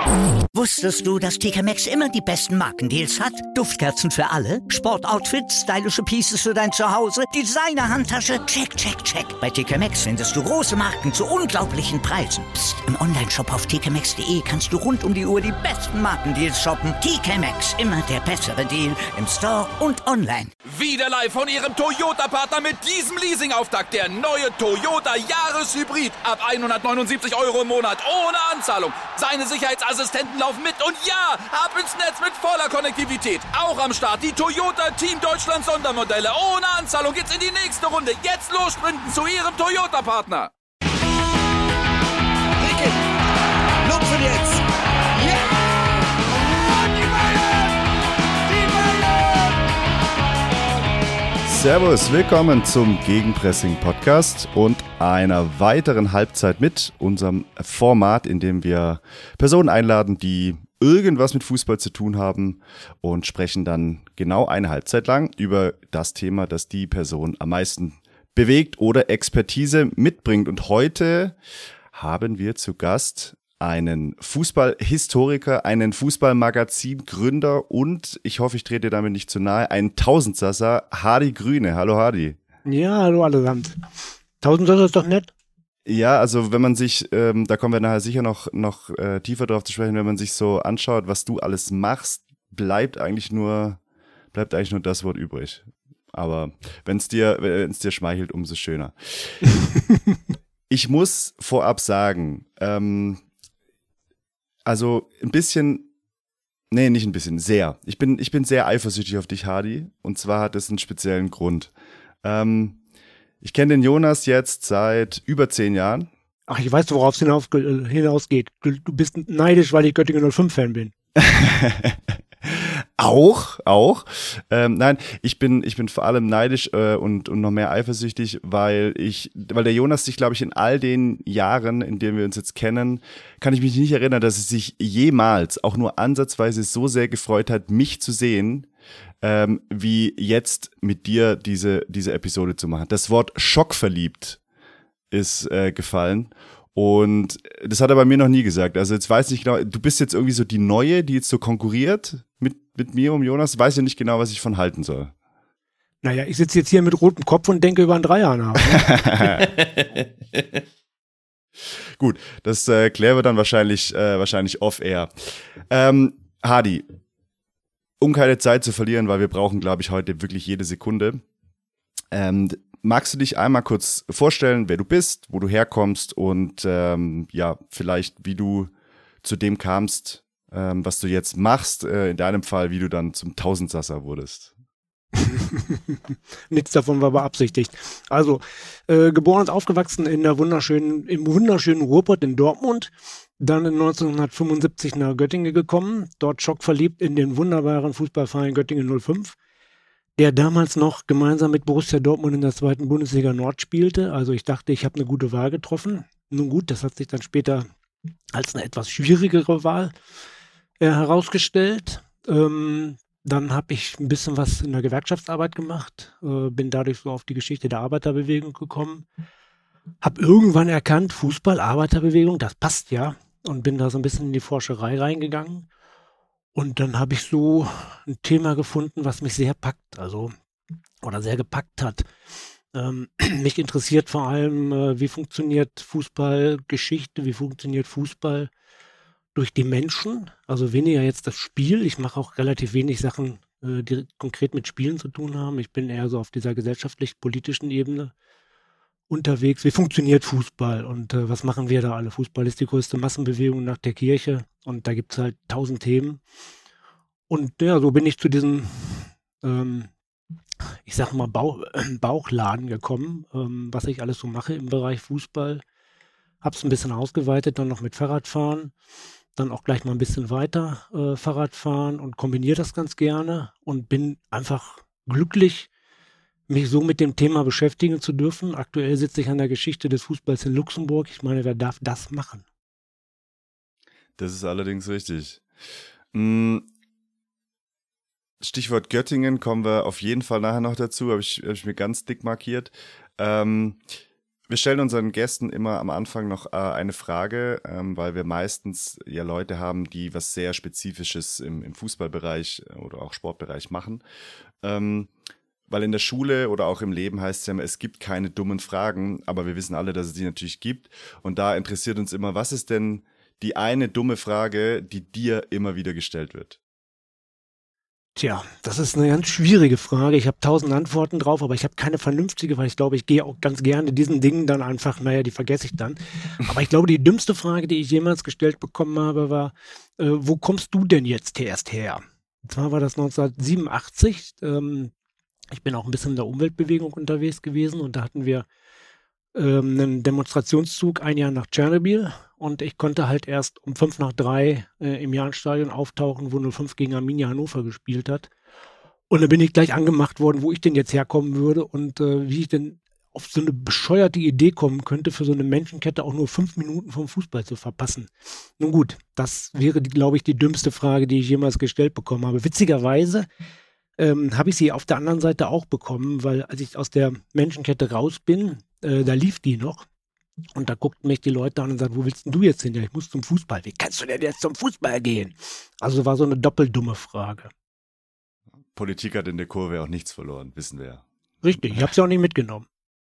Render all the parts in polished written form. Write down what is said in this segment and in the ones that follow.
Wusstest du, dass TK Maxx immer die besten Markendeals hat? Duftkerzen für alle, Sportoutfits, stylische Pieces für dein Zuhause, Designer-Handtasche, check, check, check. Bei TK Maxx findest du große Marken zu unglaublichen Preisen. Psst. Im Onlineshop auf tkmaxx.de kannst du rund um die Uhr die besten Markendeals shoppen. TK Maxx, immer der bessere Deal im Store und online. Wieder live von Ihrem Toyota-Partner mit diesem Leasing-Auftakt. Der neue Toyota Jahreshybrid. Ab 179 € im Monat. Ohne Anzahlung. Seine Sicherheitsassistenten laufen mit. Und ja, ab ins Netz mit voller Konnektivität. Auch am Start die Toyota Team Deutschland Sondermodelle. Ohne Anzahlung geht's in die nächste Runde. Jetzt los sprinten zu Ihrem Toyota-Partner. Ricken. Lupfen jetzt. Ja! Und die Bayern! Die Bayern! Servus, willkommen zum Gegenpressing-Podcast und einer weiteren Halbzeit mit unserem Format, in dem wir Personen einladen, die irgendwas mit Fußball zu tun haben und sprechen dann genau eine Halbzeit lang über das Thema, das die Person am meisten bewegt oder Expertise mitbringt. Und heute haben wir zu Gast einen Fußballhistoriker, einen Fußballmagazin-Gründer und, ich hoffe, ich trete dir damit nicht zu nahe, einen Tausendsasser, Hardy Grüne. Hallo Hardy. Ja, hallo allesamt. Tausendsasser ist doch nett. Ja, also wenn man sich, da kommen wir nachher sicher noch tiefer drauf zu sprechen, wenn man sich so anschaut, was du alles machst, bleibt eigentlich nur das Wort übrig. Aber wenn es dir schmeichelt, umso schöner. Ich muss vorab sagen, also ein bisschen, nee, nicht ein bisschen, sehr. Ich bin sehr eifersüchtig auf dich, Hardy. Und zwar hat es einen speziellen Grund. Ich kenne den Jonas jetzt seit über 10 Jahren. Ach, ich weiß, worauf es hinausgeht. Du bist neidisch, weil ich Göttingen 05-Fan bin. Auch. Nein, ich bin vor allem neidisch und noch mehr eifersüchtig, weil der Jonas sich, glaube ich, in all den Jahren, in denen wir uns jetzt kennen, kann ich mich nicht erinnern, dass er sich jemals auch nur ansatzweise so sehr gefreut hat, mich zu sehen, wie jetzt mit dir diese Episode zu machen. Das Wort schockverliebt ist gefallen. Und das hat er bei mir noch nie gesagt. Also jetzt weiß ich genau, du bist jetzt irgendwie so die Neue, die jetzt so konkurriert mit mir um Jonas. Weiß ja nicht genau, was ich von halten soll. Naja, ich sitze jetzt hier mit rotem Kopf und denke über einen Dreier nach. Ne? Gut, das klären wir dann wahrscheinlich off-air. Hardy, um keine Zeit zu verlieren, weil wir brauchen, glaube ich, heute wirklich jede Sekunde. Magst du dich einmal kurz vorstellen, wer du bist, wo du herkommst und vielleicht wie du zu dem kamst, was du jetzt machst, in deinem Fall, wie du dann zum Tausendsasser wurdest? Nichts davon war beabsichtigt. Also, geboren und aufgewachsen im wunderschönen Ruhrpott in Dortmund, dann in 1975 nach Göttingen gekommen, dort schockverliebt in den wunderbaren Fußballverein Göttingen 05. Der damals noch gemeinsam mit Borussia Dortmund in der 2. Bundesliga Nord spielte. Also ich dachte, ich habe eine gute Wahl getroffen. Nun gut, das hat sich dann später als eine etwas schwierigere Wahl herausgestellt. Dann habe ich ein bisschen was in der Gewerkschaftsarbeit gemacht, bin dadurch so auf die Geschichte der Arbeiterbewegung gekommen. Habe irgendwann erkannt, Fußball, Arbeiterbewegung, das passt ja. Und bin da so ein bisschen in die Forscherei reingegangen. Und dann habe ich so ein Thema gefunden, was mich sehr packt, oder sehr gepackt hat. Mich interessiert vor allem, wie funktioniert Fußballgeschichte, wie funktioniert Fußball durch die Menschen, also weniger jetzt das Spiel. Ich mache auch relativ wenig Sachen, die konkret mit Spielen zu tun haben. Ich bin eher so auf dieser gesellschaftlich-politischen Ebene unterwegs. Wie funktioniert Fußball und was machen wir da alle? Fußball ist die größte Massenbewegung nach der Kirche und da gibt es halt 1000 Themen. Und ja, so bin ich zu diesem, ich sag mal, Bauchladen gekommen, was ich alles so mache im Bereich Fußball. Hab's ein bisschen ausgeweitet, dann noch mit Fahrradfahren, dann auch gleich mal ein bisschen weiter Fahrradfahren und kombiniere das ganz gerne und bin einfach glücklich, mich so mit dem Thema beschäftigen zu dürfen. Aktuell sitze ich an der Geschichte des Fußballs in Luxemburg. Ich meine, wer darf das machen? Das ist allerdings richtig. Stichwort Göttingen kommen wir auf jeden Fall nachher noch dazu, habe ich mir ganz dick markiert. Wir stellen unseren Gästen immer am Anfang noch eine Frage, weil wir meistens ja Leute haben, die was sehr Spezifisches im Fußballbereich oder auch Sportbereich machen. Weil in der Schule oder auch im Leben heißt es ja immer, es gibt keine dummen Fragen, aber wir wissen alle, dass es die natürlich gibt. Und da interessiert uns immer, was ist denn die eine dumme Frage, die dir immer wieder gestellt wird? Tja, das ist eine ganz schwierige Frage. Ich habe 1000 Antworten drauf, aber ich habe keine vernünftige, weil ich glaube, ich gehe auch ganz gerne diesen Dingen dann einfach, die vergesse ich dann. Aber ich glaube, die dümmste Frage, die ich jemals gestellt bekommen habe, war, wo kommst du denn jetzt erst her? Und zwar war das 1987. Ich bin auch ein bisschen in der Umweltbewegung unterwegs gewesen und da hatten wir einen Demonstrationszug ein Jahr nach Tschernobyl und ich konnte halt erst um 2:55 im Jahnstadion auftauchen, wo 05 gegen Arminia Hannover gespielt hat. Und da bin ich gleich angemacht worden, wo ich denn jetzt herkommen würde und wie ich denn auf so eine bescheuerte Idee kommen könnte, für so eine Menschenkette auch nur 5 Minuten vom Fußball zu verpassen. Nun gut, das wäre, glaube ich, die dümmste Frage, die ich jemals gestellt bekommen habe. Witzigerweise habe ich sie auf der anderen Seite auch bekommen, weil als ich aus der Menschenkette raus bin, da lief die noch. Und da guckten mich die Leute an und sagten, wo willst denn du jetzt hin? Ja, ich muss zum Fußball. Wie kannst du denn jetzt zum Fußball gehen? Also war so eine doppeldumme Frage. Politik hat in der Kurve auch nichts verloren, wissen wir ja. Richtig, ich habe sie auch nicht mitgenommen.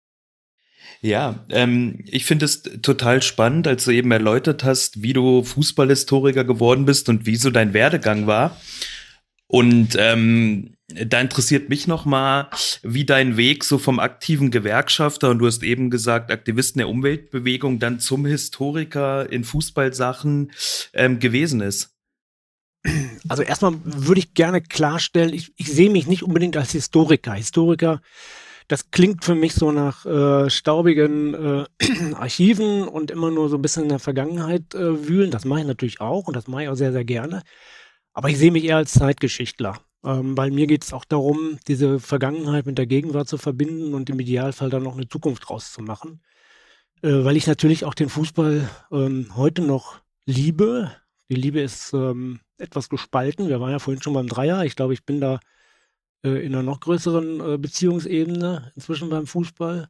Ja, ich finde es total spannend, als du eben erläutert hast, wie du Fußballhistoriker geworden bist und wie so dein Werdegang war. Und da interessiert mich nochmal, wie dein Weg so vom aktiven Gewerkschafter, und du hast eben gesagt, Aktivisten der Umweltbewegung, dann zum Historiker in Fußballsachen gewesen ist. Also erstmal würde ich gerne klarstellen, ich sehe mich nicht unbedingt als Historiker. Historiker, das klingt für mich so nach staubigen Archiven und immer nur so ein bisschen in der Vergangenheit wühlen. Das mache ich natürlich auch und das mache ich auch sehr, sehr gerne. Aber ich sehe mich eher als Zeitgeschichtler, weil mir geht es auch darum, diese Vergangenheit mit der Gegenwart zu verbinden und im Idealfall dann noch eine Zukunft rauszumachen. Weil ich natürlich auch den Fußball heute noch liebe. Die Liebe ist etwas gespalten. Wir waren ja vorhin schon beim Dreier. Ich glaube, ich bin da in einer noch größeren Beziehungsebene inzwischen beim Fußball.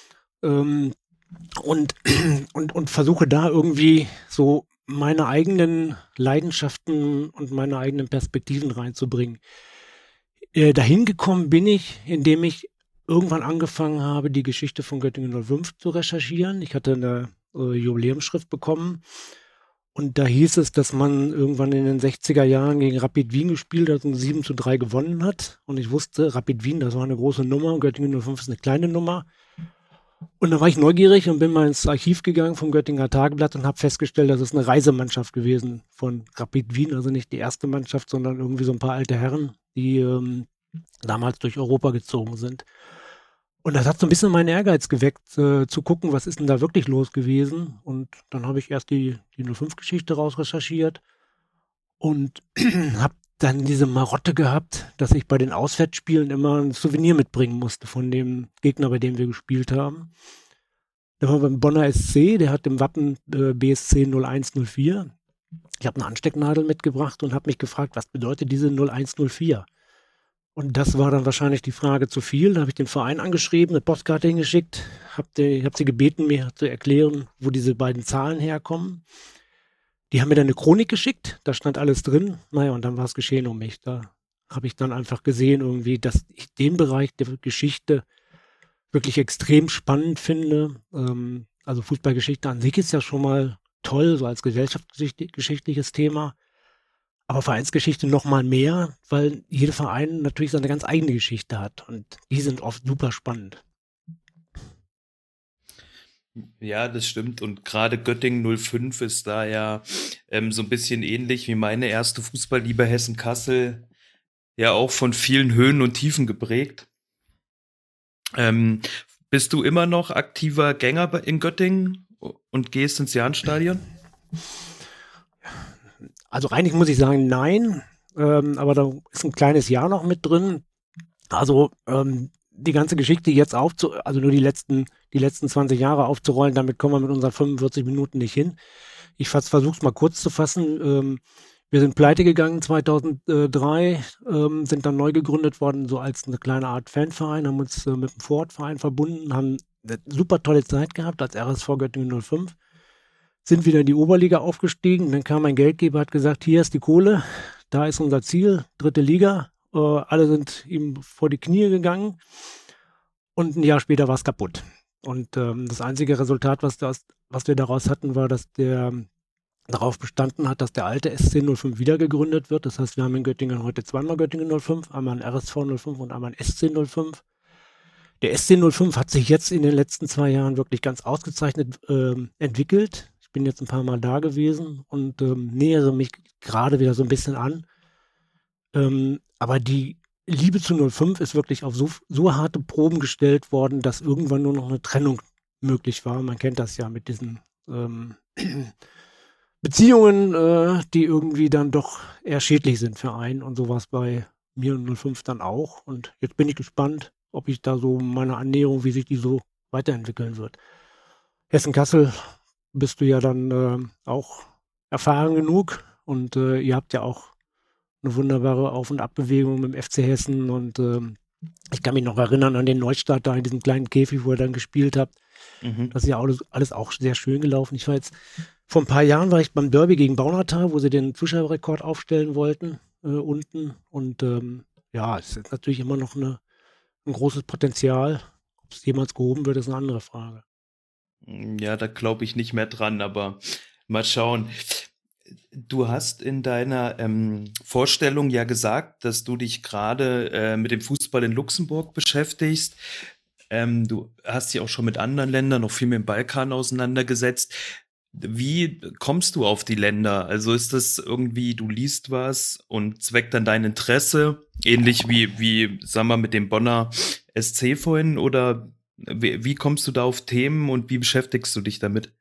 Und versuche da irgendwie so meine eigenen Leidenschaften und meine eigenen Perspektiven reinzubringen. Dahin gekommen bin ich, indem ich irgendwann angefangen habe, die Geschichte von Göttingen 05 zu recherchieren. Ich hatte eine Jubiläumsschrift bekommen und da hieß es, dass man irgendwann in den 60er Jahren gegen Rapid Wien gespielt hat und 7:3 gewonnen hat. Und ich wusste, Rapid Wien, das war eine große Nummer und Göttingen 05 ist eine kleine Nummer. Und dann war ich neugierig und bin mal ins Archiv gegangen vom Göttinger Tageblatt und habe festgestellt, das ist eine Reisemannschaft gewesen von Rapid Wien, also nicht die erste Mannschaft, sondern irgendwie so ein paar alte Herren, die damals durch Europa gezogen sind. Und das hat so ein bisschen meinen Ehrgeiz geweckt, zu gucken, was ist denn da wirklich los gewesen. Und dann habe ich erst die 05-Geschichte rausrecherchiert und habe dann diese Marotte gehabt, dass ich bei den Auswärtsspielen immer ein Souvenir mitbringen musste von dem Gegner, bei dem wir gespielt haben. Da war beim Bonner SC, der hat im Wappen BSC 0104. Ich habe eine Anstecknadel mitgebracht und habe mich gefragt, was bedeutet diese 0104? Und das war dann wahrscheinlich die Frage zu viel. Da habe ich den Verein angeschrieben, eine Postkarte hingeschickt, habe sie gebeten, mir zu erklären, wo diese beiden Zahlen herkommen. Die haben mir dann eine Chronik geschickt, da stand alles drin. Naja, und dann war es geschehen um mich. Da habe ich dann einfach gesehen irgendwie, dass ich den Bereich der Geschichte wirklich extrem spannend finde. Also Fußballgeschichte an sich ist ja schon mal toll, so als gesellschaftsgeschichtliches Thema. Aber Vereinsgeschichte noch mal mehr, weil jeder Verein natürlich seine ganz eigene Geschichte hat. Und die sind oft super spannend. Ja, das stimmt. Und gerade Göttingen 05 ist da ja so ein bisschen ähnlich wie meine erste Fußballliebe Hessen-Kassel, ja auch von vielen Höhen und Tiefen geprägt. Bist du immer noch aktiver Gänger in Göttingen und gehst ins Jahnstadion? Also eigentlich muss ich sagen, nein. Aber da ist ein kleines Ja noch mit drin. Also die ganze Geschichte jetzt also nur die letzten 20 Jahre aufzurollen, damit kommen wir mit unseren 45 Minuten nicht hin. Ich versuche es mal kurz zu fassen. Wir sind pleite gegangen 2003, sind dann neu gegründet worden, so als eine kleine Art Fanverein, haben uns mit dem Vorortverein verbunden, haben eine super tolle Zeit gehabt als RSV Göttingen 05. Sind wieder in die Oberliga aufgestiegen. Dann kam ein Geldgeber, hat gesagt, hier ist die Kohle, da ist unser Ziel, 3. Liga. Alle sind ihm vor die Knie gegangen. Und ein Jahr später war es kaputt. Und das einzige Resultat, was wir daraus hatten, war, dass der darauf bestanden hat, dass der alte SC 05 wieder gegründet wird. Das heißt, wir haben in Göttingen heute zweimal Göttingen 05, einmal ein RSV 05 und einmal ein SC 05. Der SC 05 hat sich jetzt in den letzten 2 Jahren wirklich ganz ausgezeichnet entwickelt. Ich bin jetzt ein paar Mal da gewesen und nähere mich gerade wieder so ein bisschen an. Aber die Liebe zu 05 ist wirklich auf so harte Proben gestellt worden, dass irgendwann nur noch eine Trennung möglich war. Man kennt das ja mit diesen Beziehungen, die irgendwie dann doch eher schädlich sind für einen. Und so war es bei mir und 05 dann auch. Und jetzt bin ich gespannt, ob ich da so meine Annäherung, wie sich die so weiterentwickeln wird. Hessen-Kassel bist du ja dann auch erfahren genug und ihr habt ja auch eine wunderbare Auf- und Abbewegung mit dem FC Hessen und ich kann mich noch erinnern an den Neustart da in diesem kleinen Käfig, wo ihr dann gespielt habt. Das ist ja alles auch sehr schön gelaufen. Vor ein paar Jahren war ich beim Derby gegen Baunatal, wo sie den Zuschauerrekord aufstellen wollten unten und es ist natürlich immer noch ein großes Potenzial. Ob es jemals gehoben wird, ist eine andere Frage. Ja, da glaube ich nicht mehr dran, aber mal schauen. Du hast in deiner Vorstellung ja gesagt, dass du dich gerade mit dem Fußball in Luxemburg beschäftigst. Du hast dich auch schon mit anderen Ländern, noch viel mit dem Balkan auseinandergesetzt. Wie kommst du auf die Länder? Also ist das irgendwie, du liest was und zweckt dann dein Interesse, ähnlich wie sagen wir, mit dem Bonner SC vorhin, oder wie kommst du da auf Themen und wie beschäftigst du dich damit?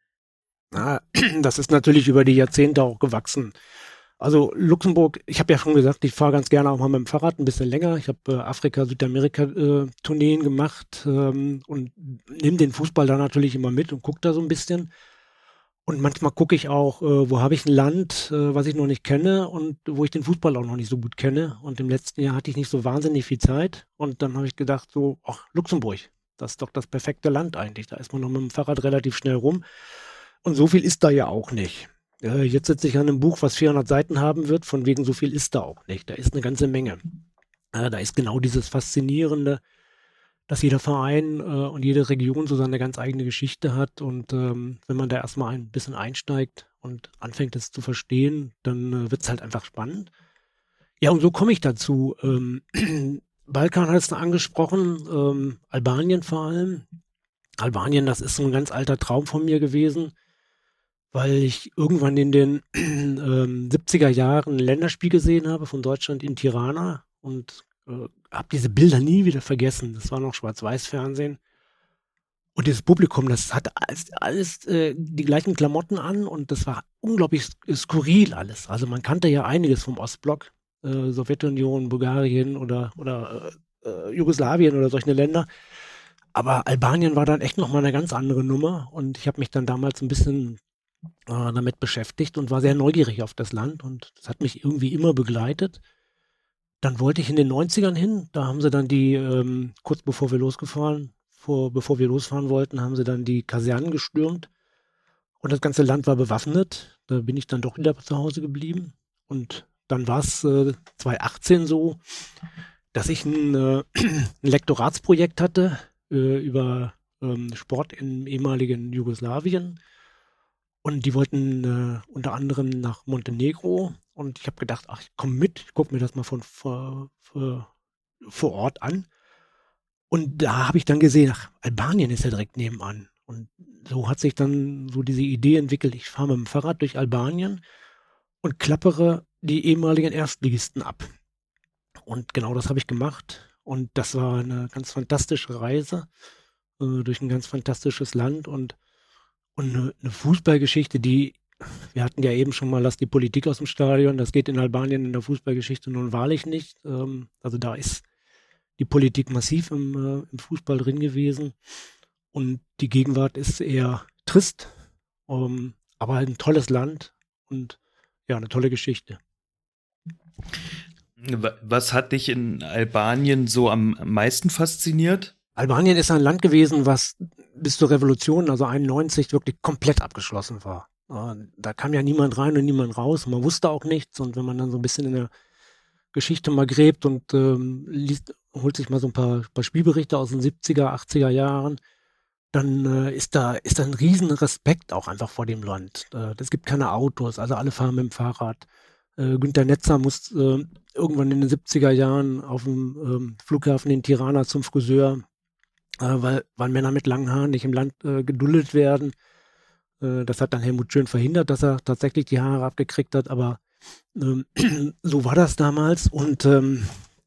Das ist natürlich über die Jahrzehnte auch gewachsen. Also Luxemburg, ich habe ja schon gesagt, ich fahre ganz gerne auch mal mit dem Fahrrad ein bisschen länger. Ich habe Afrika, Südamerika Tourneen gemacht und nehme den Fußball da natürlich immer mit und gucke da so ein bisschen. Und manchmal gucke ich auch, wo habe ich ein Land, was ich noch nicht kenne und wo ich den Fußball auch noch nicht so gut kenne. Und im letzten Jahr hatte ich nicht so wahnsinnig viel Zeit. Und dann habe ich gedacht, so, ach, Luxemburg, das ist doch das perfekte Land eigentlich. Da ist man noch mit dem Fahrrad relativ schnell rum. Und so viel ist da ja auch nicht. Jetzt sitze ich an einem Buch, was 400 Seiten haben wird, von wegen so viel ist da auch nicht. Da ist eine ganze Menge. Da ist genau dieses Faszinierende, dass jeder Verein und jede Region so seine ganz eigene Geschichte hat. Und wenn man da erstmal ein bisschen einsteigt und anfängt, es zu verstehen, dann wird es halt einfach spannend. Ja, und so komme ich dazu. Balkan hat es angesprochen, Albanien vor allem. Albanien, das ist so ein ganz alter Traum von mir gewesen, weil ich irgendwann in den 70er Jahren ein Länderspiel gesehen habe von Deutschland in Tirana und habe diese Bilder nie wieder vergessen. Das war noch Schwarz-Weiß-Fernsehen. Und dieses Publikum, das hatte alles die gleichen Klamotten an und das war unglaublich skurril alles. Also man kannte ja einiges vom Ostblock, Sowjetunion, Bulgarien oder Jugoslawien oder solche Länder. Aber Albanien war dann echt nochmal eine ganz andere Nummer und ich habe mich dann damals ein bisschen damit beschäftigt und war sehr neugierig auf das Land und das hat mich irgendwie immer begleitet. Dann wollte ich in den 90ern hin, da haben sie dann kurz bevor wir losfahren wollten, haben sie dann die Kasernen gestürmt und das ganze Land war bewaffnet. Da bin ich dann doch wieder zu Hause geblieben und dann war es 2018 so, dass ich ein Lektoratsprojekt hatte über Sport im ehemaligen Jugoslawien. Und die wollten unter anderem nach Montenegro. Und ich habe gedacht, ach, ich komme mit, ich gucke mir das mal vor Ort an. Und da habe ich dann gesehen, ach, Albanien ist ja direkt nebenan. Und so hat sich dann so diese Idee entwickelt, ich fahre mit dem Fahrrad durch Albanien und klappere die ehemaligen Erstligisten ab. Und genau das habe ich gemacht. Und das war eine ganz fantastische Reise durch ein ganz fantastisches Land und eine Fußballgeschichte, wir hatten ja eben schon mal, lass die Politik aus dem Stadion, das geht in Albanien in der Fußballgeschichte nun wahrlich nicht. Also da ist die Politik massiv im Fußball drin gewesen und die Gegenwart ist eher trist, aber ein tolles Land und ja, eine tolle Geschichte. Was hat dich in Albanien so am meisten fasziniert? Albanien ist ein Land gewesen, was bis zur Revolution, also 91, wirklich komplett abgeschlossen war. Da kam ja niemand rein und niemand raus. Man wusste auch nichts. Und wenn man dann so ein bisschen in der Geschichte mal gräbt und holt sich mal so ein paar Spielberichte aus den 70er, 80er Jahren, dann ist da ein riesen Respekt auch einfach vor dem Land. Es gibt keine Autos, also alle fahren mit dem Fahrrad. Günter Netzer muss irgendwann in den 70er Jahren auf dem Flughafen in Tirana zum Friseur, weil Männer mit langen Haaren nicht im Land geduldet werden. Das hat dann Helmut Schön verhindert, dass er tatsächlich die Haare abgekriegt hat, aber so war das damals. Und dann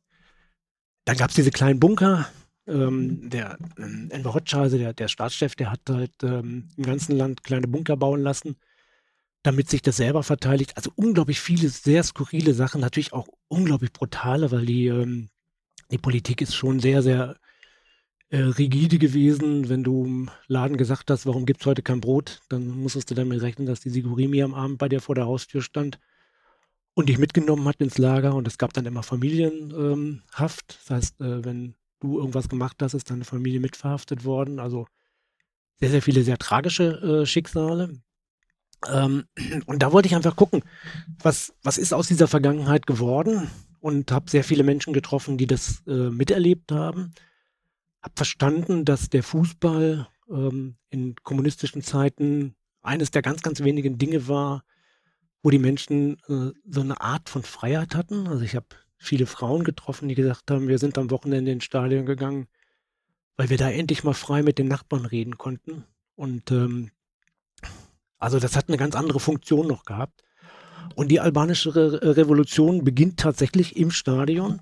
gab es diese kleinen Bunker. Der Enver Hoxha, also der Staatschef, der hat halt im ganzen Land kleine Bunker bauen lassen, damit sich das selber verteidigt. Also unglaublich viele sehr skurrile Sachen, natürlich auch unglaublich brutale, weil die Politik ist schon sehr, sehr rigide gewesen. Wenn du im Laden gesagt hast, warum gibt es heute kein Brot, dann musstest du damit rechnen, dass die Sigurimi am Abend bei dir vor der Haustür stand und dich mitgenommen hat ins Lager. Und es gab dann immer Familienhaft. Das heißt, wenn du irgendwas gemacht hast, ist deine Familie mitverhaftet worden. Also sehr, sehr viele sehr tragische Schicksale. Und da wollte ich einfach gucken, was ist aus dieser Vergangenheit geworden, und habe sehr viele Menschen getroffen, die das miterlebt haben. Habe verstanden, dass der Fußball in kommunistischen Zeiten eines der ganz, ganz wenigen Dinge war, wo die Menschen so eine Art von Freiheit hatten. Also ich habe viele Frauen getroffen, die gesagt haben, wir sind am Wochenende ins Stadion gegangen, weil wir da endlich mal frei mit den Nachbarn reden konnten. Und also das hat eine ganz andere Funktion noch gehabt. Und die albanische Revolution beginnt tatsächlich im Stadion,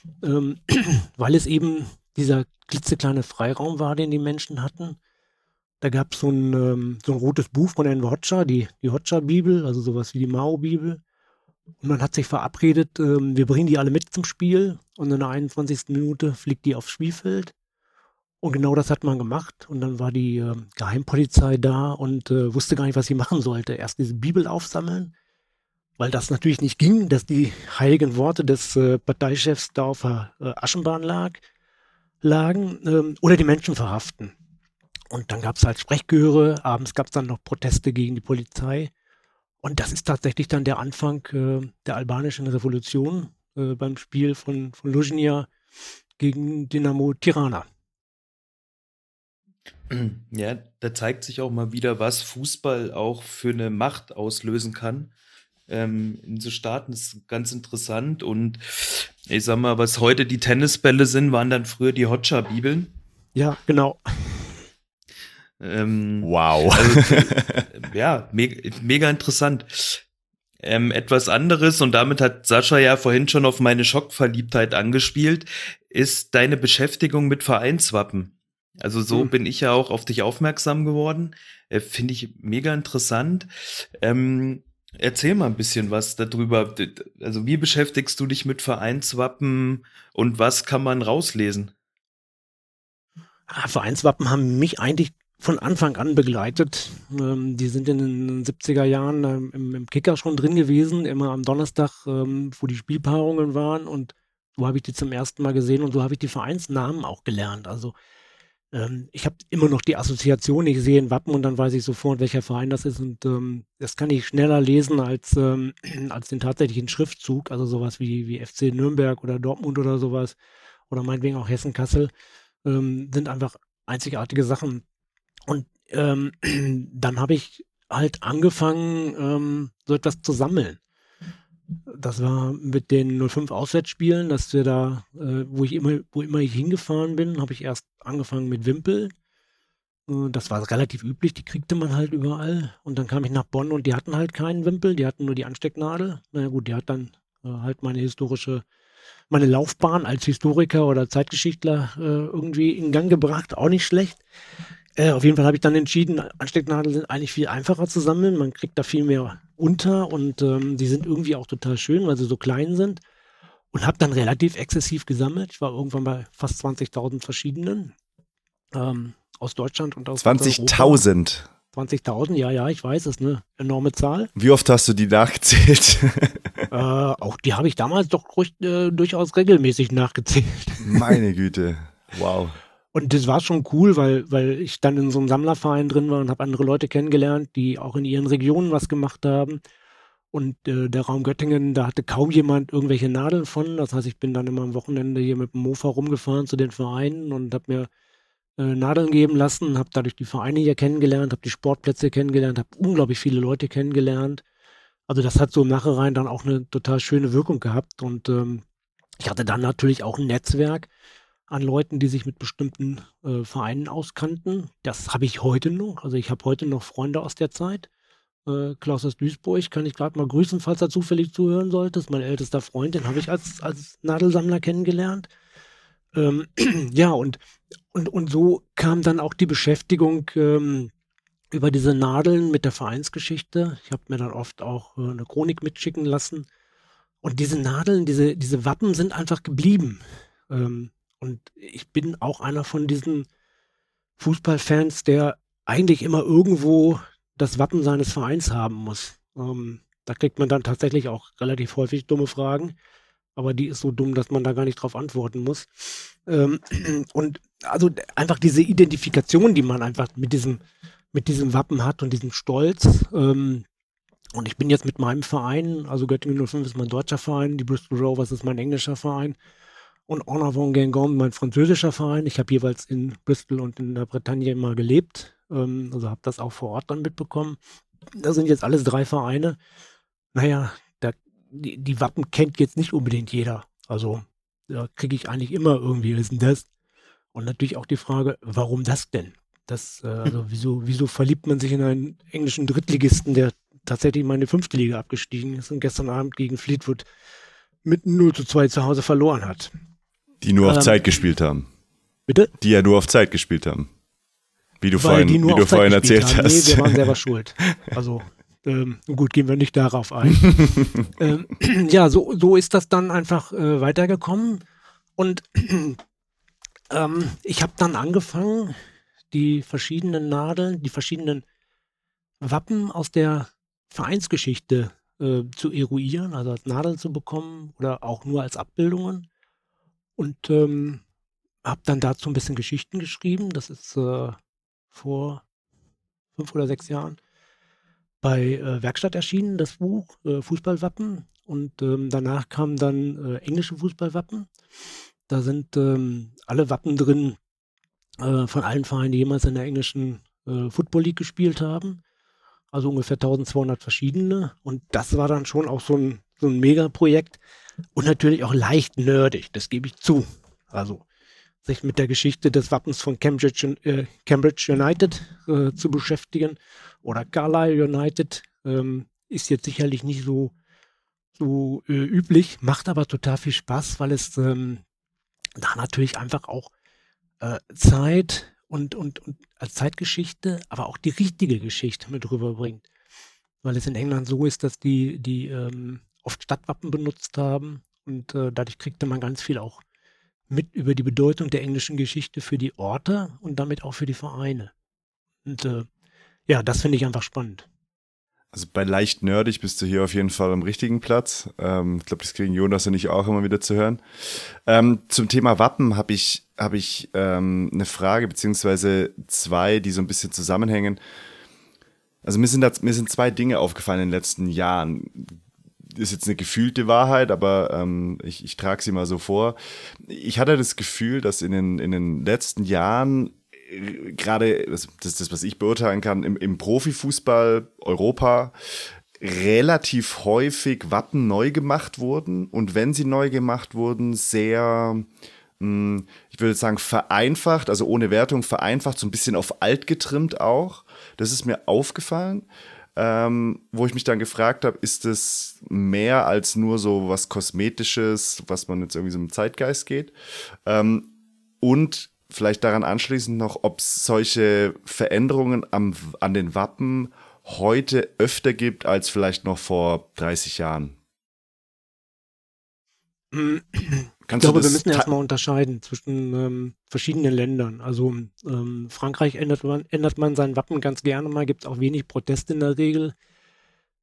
weil es eben dieser klitzekleine Freiraum war, den die Menschen hatten. Da gab es so ein rotes Buch von Enver Hoxha, die Hoxha-Bibel, also sowas wie die Mao-Bibel. Und man hat sich verabredet, wir bringen die alle mit zum Spiel, und in der 21. Minute fliegt die aufs Spielfeld. Und genau das hat man gemacht. Und dann war die Geheimpolizei da und wusste gar nicht, was sie machen sollte. Erst diese Bibel aufsammeln, weil das natürlich nicht ging, dass die heiligen Worte des Parteichefs da auf der Aschenbahn lagen, oder die Menschen verhaften. Und dann gab es halt Sprechchöre, abends gab es dann noch Proteste gegen die Polizei. Und das ist tatsächlich dann der Anfang der albanischen Revolution beim Spiel von Luzhnja gegen Dinamo Tirana. Ja, da zeigt sich auch mal wieder, was Fußball auch für eine Macht auslösen kann. In so Staaten ist ganz interessant. Und ich sag mal, was heute die Tennisbälle sind, waren dann früher die Hoxha-Bibeln. Ja, genau. Wow. Also, ja, mega interessant. Etwas anderes, und damit hat Sascha ja vorhin schon auf meine Schockverliebtheit angespielt, ist deine Beschäftigung mit Vereinswappen. Also so bin ich ja auch auf dich aufmerksam geworden. Finde ich mega interessant. Erzähl mal ein bisschen was darüber. Also wie beschäftigst du dich mit Vereinswappen und was kann man rauslesen? Vereinswappen haben mich eigentlich von Anfang an begleitet. Die sind in den 70er Jahren im Kicker schon drin gewesen, immer am Donnerstag, wo die Spielpaarungen waren, und so habe ich die zum ersten Mal gesehen und so habe ich die Vereinsnamen auch gelernt. Also ich habe immer noch die Assoziation, ich sehe ein Wappen und dann weiß ich sofort, welcher Verein das ist, und das kann ich schneller lesen als den tatsächlichen Schriftzug, also sowas wie FC Nürnberg oder Dortmund oder sowas, oder meinetwegen auch Hessen-Kassel, sind einfach einzigartige Sachen. Und dann habe ich halt angefangen, so etwas zu sammeln. Das war mit den 05 Auswärtsspielen, dass wir da, wo immer ich hingefahren bin, habe ich erst angefangen mit Wimpel. Das war relativ üblich, die kriegte man halt überall. Und dann kam ich nach Bonn und die hatten halt keinen Wimpel, die hatten nur die Anstecknadel. Na gut, die hat dann halt meine Laufbahn als Historiker oder Zeitgeschichtler irgendwie in Gang gebracht, auch nicht schlecht. Auf jeden Fall habe ich dann entschieden, Anstecknadeln sind eigentlich viel einfacher zu sammeln. Man kriegt da viel mehr unter, und die sind irgendwie auch total schön, weil sie so klein sind. Und habe dann relativ exzessiv gesammelt. Ich war irgendwann bei fast 20.000 verschiedenen aus Deutschland und aus 20.000? 20.000, ja, ich weiß, das ist eine enorme Zahl. Wie oft hast du die nachgezählt? Auch die habe ich damals doch durchaus regelmäßig nachgezählt. Meine Güte, wow. Und das war schon cool, weil ich dann in so einem Sammlerverein drin war und habe andere Leute kennengelernt, die auch in ihren Regionen was gemacht haben. Und der Raum Göttingen, da hatte kaum jemand irgendwelche Nadeln von. Das heißt, ich bin dann immer am Wochenende hier mit dem Mofa rumgefahren zu den Vereinen und habe mir Nadeln geben lassen, habe dadurch die Vereine hier kennengelernt, habe die Sportplätze kennengelernt, habe unglaublich viele Leute kennengelernt. Also das hat so im Nachhinein dann auch eine total schöne Wirkung gehabt. Und ich hatte dann natürlich auch ein Netzwerk an Leuten, die sich mit bestimmten Vereinen auskannten. Das habe ich heute noch. Also ich habe heute noch Freunde aus der Zeit. Klaus aus Duisburg kann ich gerade mal grüßen, falls er zufällig zuhören sollte. Das ist mein ältester Freund, den habe ich als Nadelsammler kennengelernt. Ja, und so kam dann auch die Beschäftigung über diese Nadeln mit der Vereinsgeschichte. Ich habe mir dann oft auch eine Chronik mitschicken lassen. Und diese Nadeln, diese Wappen sind einfach geblieben. Und ich bin auch einer von diesen Fußballfans, der eigentlich immer irgendwo das Wappen seines Vereins haben muss. Da kriegt man dann tatsächlich auch relativ häufig dumme Fragen, aber die ist so dumm, dass man da gar nicht drauf antworten muss. Und also einfach diese Identifikation, die man einfach mit diesem Wappen hat und diesem Stolz. Und ich bin jetzt mit meinem Verein, also Göttingen 05 ist mein deutscher Verein, die Bristol Rovers ist mein englischer Verein und En Avant Guingamp mein französischer Verein. Ich habe jeweils in Bristol und in der Bretagne immer gelebt, also habe das auch vor Ort dann mitbekommen. Das sind jetzt alles 3 Vereine. Naja, die Wappen kennt jetzt nicht unbedingt jeder. Also da kriege ich eigentlich immer irgendwie, was ist denn das? Und natürlich auch die Frage, warum das denn? Also wieso verliebt man sich in einen englischen Drittligisten, der tatsächlich mal in die 5. Liga abgestiegen ist und gestern Abend gegen Fleetwood mit 0:2 zu Hause verloren hat? Die nur auf Zeit gespielt haben. Bitte? Die ja nur auf Zeit gespielt haben. Wie du vorhin erzählt hast. Nee, wir waren selber schuld. Also gut, gehen wir nicht darauf ein. Ja, so ist das dann einfach weitergekommen. Und ich habe dann angefangen, die verschiedenen Nadeln, die verschiedenen Wappen aus der Vereinsgeschichte zu eruieren, also als Nadeln zu bekommen oder auch nur als Abbildungen. Und habe dann dazu ein bisschen Geschichten geschrieben. Das ist vor 5 oder 6 Jahren bei Werkstatt erschienen, das Buch Fußballwappen. Und danach kamen dann englische Fußballwappen. Da sind alle Wappen drin von allen Vereinen, die jemals in der englischen Football League gespielt haben. Also ungefähr 1200 verschiedene. Und das war dann schon auch so ein Megaprojekt. Und natürlich auch leicht nerdig, das gebe ich zu. Also sich mit der Geschichte des Wappens von Cambridge United zu beschäftigen oder Carlisle United ist jetzt sicherlich nicht so üblich, macht aber total viel Spaß, weil es da natürlich einfach auch Zeit und als Zeitgeschichte, aber auch die richtige Geschichte mit rüberbringt. Weil es in England so ist, dass die oft Stadtwappen benutzt haben und dadurch kriegte man ganz viel auch mit über die Bedeutung der englischen Geschichte für die Orte und damit auch für die Vereine. Und ja, das finde ich einfach spannend. Also bei leicht nerdig bist du hier auf jeden Fall am richtigen Platz. Ich glaube, das kriegen Jonas und ich auch immer wieder zu hören. Zum Thema Wappen habe ich eine Frage, beziehungsweise 2, die so ein bisschen zusammenhängen. Also mir sind 2 Dinge aufgefallen in den letzten Jahren. Das ist jetzt eine gefühlte Wahrheit, aber ich trage sie mal so vor. Ich hatte das Gefühl, dass in den letzten Jahren gerade, das ist das, was ich beurteilen kann, im Profifußball Europa relativ häufig Wappen neu gemacht wurden. Und wenn sie neu gemacht wurden, sehr, ich würde sagen, vereinfacht, also ohne Wertung vereinfacht, so ein bisschen auf alt getrimmt auch. Das ist mir aufgefallen. Wo ich mich dann gefragt habe, ist das mehr als nur so was Kosmetisches, was man jetzt irgendwie so im Zeitgeist geht? Und vielleicht daran anschließend noch, ob es solche Veränderungen an den Wappen heute öfter gibt als vielleicht noch vor 30 Jahren. Ich glaube, wir müssen erstmal unterscheiden zwischen verschiedenen Ländern. Also Frankreich ändert man sein Wappen ganz gerne mal, gibt es auch wenig Proteste in der Regel.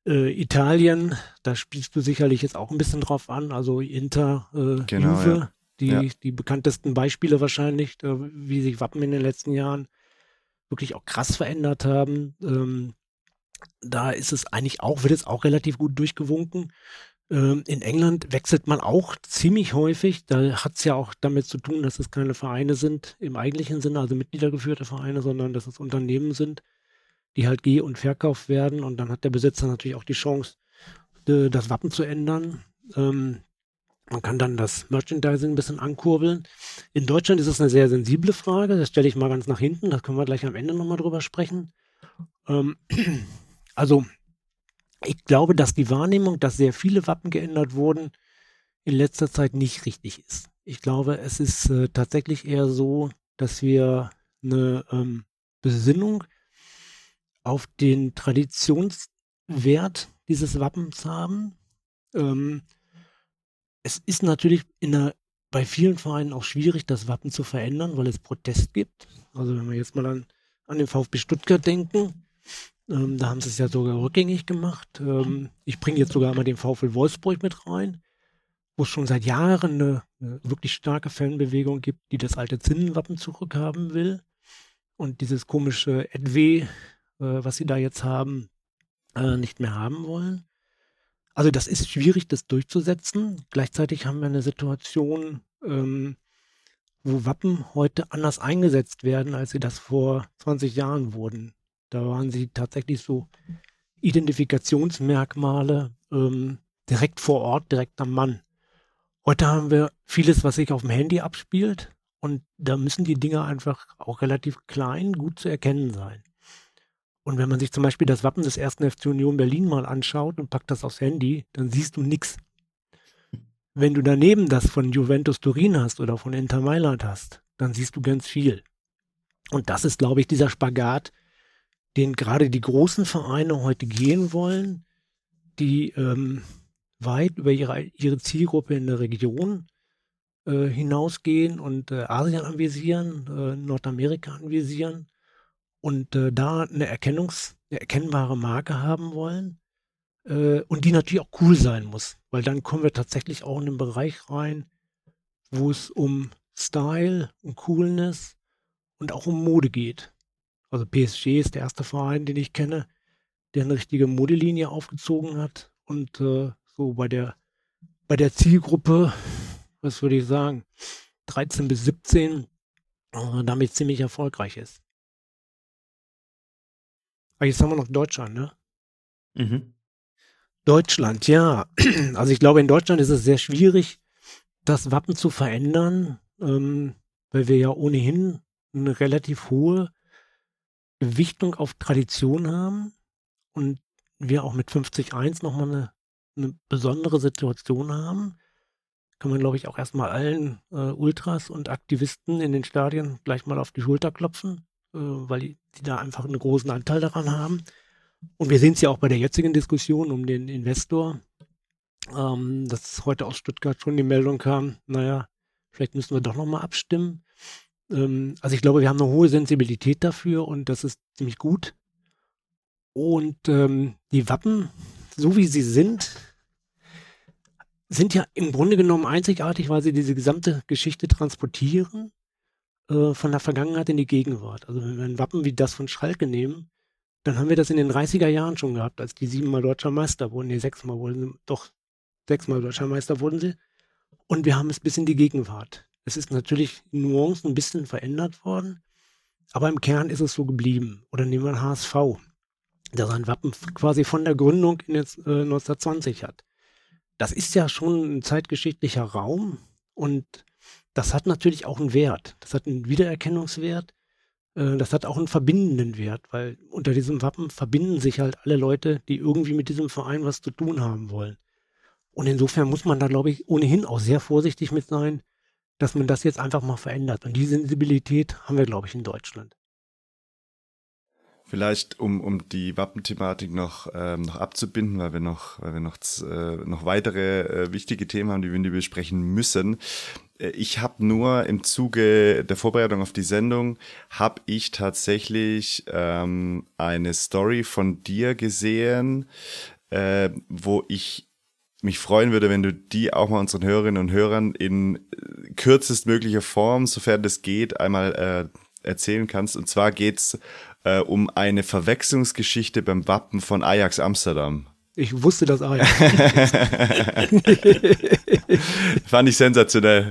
Italien, da spielst du sicherlich jetzt auch ein bisschen drauf an, also Inter, genau, Juve. die bekanntesten Beispiele wahrscheinlich, wie sich Wappen in den letzten Jahren wirklich auch krass verändert haben. Da ist es eigentlich auch, wird es auch relativ gut durchgewunken. In England wechselt man auch ziemlich häufig. Da hat es ja auch damit zu tun, dass es keine Vereine sind im eigentlichen Sinne, also mitgliedergeführte Vereine, sondern dass es Unternehmen sind, die halt geh- und verkauft werden. Und dann hat der Besitzer natürlich auch die Chance, das Wappen zu ändern. Man kann dann das Merchandising ein bisschen ankurbeln. In Deutschland ist es eine sehr sensible Frage. Das stelle ich mal ganz nach hinten. Da können wir gleich am Ende nochmal drüber sprechen. Also, ich glaube, dass die Wahrnehmung, dass sehr viele Wappen geändert wurden, in letzter Zeit nicht richtig ist. Ich glaube, es ist tatsächlich eher so, dass wir eine Besinnung auf den Traditionswert dieses Wappens haben. Es ist natürlich bei vielen Vereinen auch schwierig, das Wappen zu verändern, weil es Protest gibt. Also wenn wir jetzt mal an den VfB Stuttgart denken, da haben sie es ja sogar rückgängig gemacht. Ich bringe jetzt sogar mal den VfL Wolfsburg mit rein, wo es schon seit Jahren eine wirklich starke Fanbewegung gibt, die das alte Zinnenwappen zurückhaben will. Und dieses komische Edwe, was sie da jetzt haben, nicht mehr haben wollen. Also das ist schwierig, das durchzusetzen. Gleichzeitig haben wir eine Situation, wo Wappen heute anders eingesetzt werden, als sie das vor 20 Jahren wurden. Da waren sie tatsächlich so Identifikationsmerkmale direkt vor Ort, direkt am Mann. Heute haben wir vieles, was sich auf dem Handy abspielt und da müssen die Dinger einfach auch relativ klein, gut zu erkennen sein. Und wenn man sich zum Beispiel das Wappen des 1. FC Union Berlin mal anschaut und packt das aufs Handy, dann siehst du nichts. Wenn du daneben das von Juventus Turin hast oder von Inter Mailand hast, dann siehst du ganz viel. Und das ist, glaube ich, dieser Spagat, den gerade die großen Vereine heute gehen wollen, die weit über ihre Zielgruppe in der Region hinausgehen und Asien anvisieren, Nordamerika anvisieren und da eine erkennbare Marke haben wollen und die natürlich auch cool sein muss, weil dann kommen wir tatsächlich auch in einen Bereich rein, wo es um Style, um Coolness und auch um Mode geht. Also PSG ist der erste Verein, den ich kenne, der eine richtige Modelinie aufgezogen hat und so bei der Zielgruppe, was würde ich sagen, 13 bis 17 damit ziemlich erfolgreich ist. Aber jetzt haben wir noch Deutschland, ne? Mhm. Deutschland, ja. Also ich glaube, in Deutschland ist es sehr schwierig, das Wappen zu verändern, weil wir ja ohnehin eine relativ hohe Gewichtung auf Tradition haben und wir auch mit 50-1 nochmal eine besondere Situation haben. Kann man, glaube ich, auch erstmal allen Ultras und Aktivisten in den Stadien gleich mal auf die Schulter klopfen, weil die da einfach einen großen Anteil daran haben. Und wir sehen es ja auch bei der jetzigen Diskussion um den Investor, dass heute aus Stuttgart schon die Meldung kam, naja, vielleicht müssen wir doch nochmal abstimmen. Also ich glaube, wir haben eine hohe Sensibilität dafür und das ist ziemlich gut. Und die Wappen, so wie sie sind ja im Grunde genommen einzigartig, weil sie diese gesamte Geschichte transportieren von der Vergangenheit in die Gegenwart. Also wenn wir ein Wappen wie das von Schalke nehmen, dann haben wir das in den 30er Jahren schon gehabt, als die 7-mal deutscher Meister wurden. Nee, 6-mal wurden sie, doch 6-mal deutscher Meister wurden sie. Und wir haben es bis in die Gegenwart. Es ist natürlich in Nuancen ein bisschen verändert worden, aber im Kern ist es so geblieben. Oder nehmen wir ein HSV, der sein Wappen quasi von der Gründung in jetzt, 1920 hat. Das ist ja schon ein zeitgeschichtlicher Raum und das hat natürlich auch einen Wert. Das hat einen Wiedererkennungswert. Das hat auch einen verbindenden Wert, weil unter diesem Wappen verbinden sich halt alle Leute, die irgendwie mit diesem Verein was zu tun haben wollen. Und insofern muss man da, glaube ich, ohnehin auch sehr vorsichtig mit sein, dass man das jetzt einfach mal verändert. Und die Sensibilität haben wir, glaube ich, in Deutschland. Vielleicht, um die Wappenthematik noch abzubinden, weil wir noch weitere wichtige Themen haben, die wir besprechen müssen. Ich habe nur im Zuge der Vorbereitung auf die Sendung, habe ich tatsächlich eine Story von dir gesehen, wo ich mich freuen würde, wenn du die auch mal unseren Hörerinnen und Hörern in kürzestmöglicher Form, sofern das geht, einmal erzählen kannst. Und zwar geht es um eine Verwechslungsgeschichte beim Wappen von Ajax Amsterdam. Ich wusste das Ajax. Fand ich sensationell.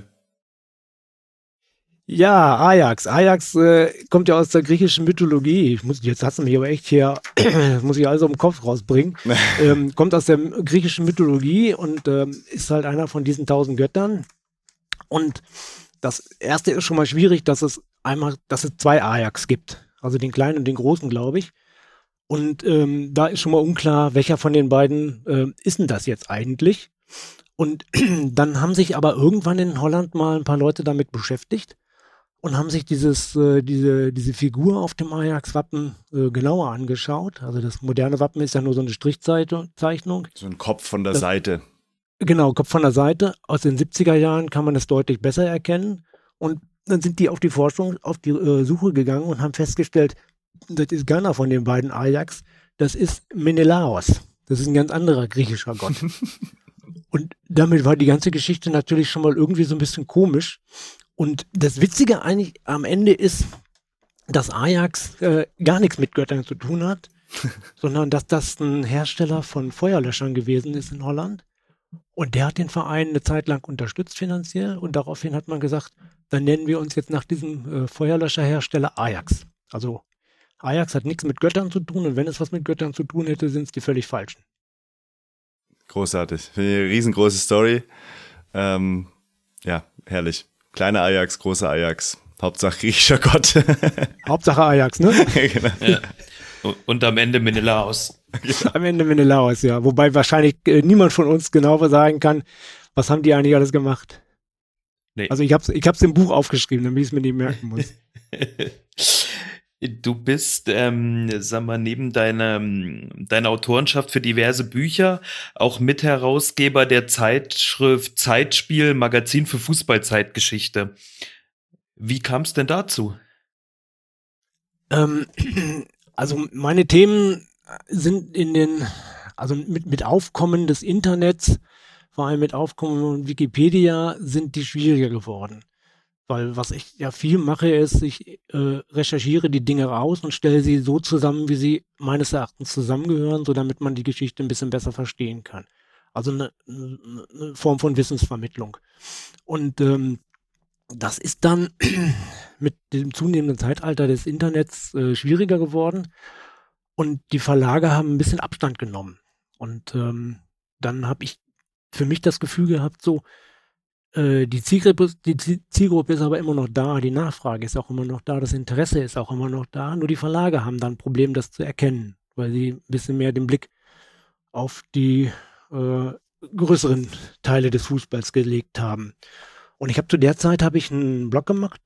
Ja, Ajax. Ajax kommt ja aus der griechischen Mythologie. Jetzt hast du mich aber echt hier, muss ich also im Kopf rausbringen. Kommt aus der griechischen Mythologie und ist halt einer von diesen 1000 Göttern. Und das erste ist schon mal schwierig, dass es 2 Ajax gibt. Also den kleinen und den großen, glaube ich. Und da ist schon mal unklar, welcher von den beiden ist denn das jetzt eigentlich? Und dann haben sich aber irgendwann in Holland mal ein paar Leute damit beschäftigt und haben sich diese Figur auf dem Ajax-Wappen genauer angeschaut. Also das moderne Wappen ist ja nur so eine Strichzeichnung. So ein Kopf von der Seite. Genau, Kopf von der Seite. Aus den 70er Jahren kann man das deutlich besser erkennen. Und dann sind die auf die Suche gegangen und haben festgestellt, das ist keiner von den beiden Ajax, das ist Menelaos. Das ist ein ganz anderer griechischer Gott. Und damit war die ganze Geschichte natürlich schon mal irgendwie so ein bisschen komisch. Und das Witzige eigentlich am Ende ist, dass Ajax gar nichts mit Göttern zu tun hat, sondern dass das ein Hersteller von Feuerlöschern gewesen ist in Holland. Und der hat den Verein eine Zeit lang unterstützt finanziell und daraufhin hat man gesagt, dann nennen wir uns jetzt nach diesem Feuerlöscherhersteller Ajax. Also Ajax hat nichts mit Göttern zu tun und wenn es was mit Göttern zu tun hätte, sind es die völlig falschen. Großartig. Eine riesengroße Story. Ja, herrlich. Kleiner Ajax, großer Ajax. Hauptsache griechischer Gott. Hauptsache Ajax, ne? Genau. Ja. Und am Ende Menelaos. Am Ende Menelaos, ja. Wobei wahrscheinlich niemand von uns genau sagen kann, was haben die eigentlich alles gemacht. Nee. Also ich hab's im Buch aufgeschrieben, damit ich es mir nicht merken muss. Du bist, sag mal, neben deiner Autorenschaft für diverse Bücher auch Mitherausgeber der Zeitschrift Zeitspiel, Magazin für Fußballzeitgeschichte. Wie kam es denn dazu? Also meine Themen sind mit Aufkommen des Internets, vor allem mit Aufkommen von Wikipedia, sind die schwieriger geworden. Weil was ich ja viel mache, ist, ich recherchiere die Dinge raus und stelle sie so zusammen, wie sie meines Erachtens zusammengehören, so damit man die Geschichte ein bisschen besser verstehen kann. Also eine Form von Wissensvermittlung. Und das ist dann mit dem zunehmenden Zeitalter des Internets schwieriger geworden und die Verlage haben ein bisschen Abstand genommen. Und dann habe ich für mich das Gefühl gehabt, so, die Zielgruppe ist aber immer noch da, die Nachfrage ist auch immer noch da, das Interesse ist auch immer noch da, nur die Verlage haben dann ein Problem, das zu erkennen, weil sie ein bisschen mehr den Blick auf die größeren Teile des Fußballs gelegt haben. Und zu der Zeit habe ich einen Blog gemacht,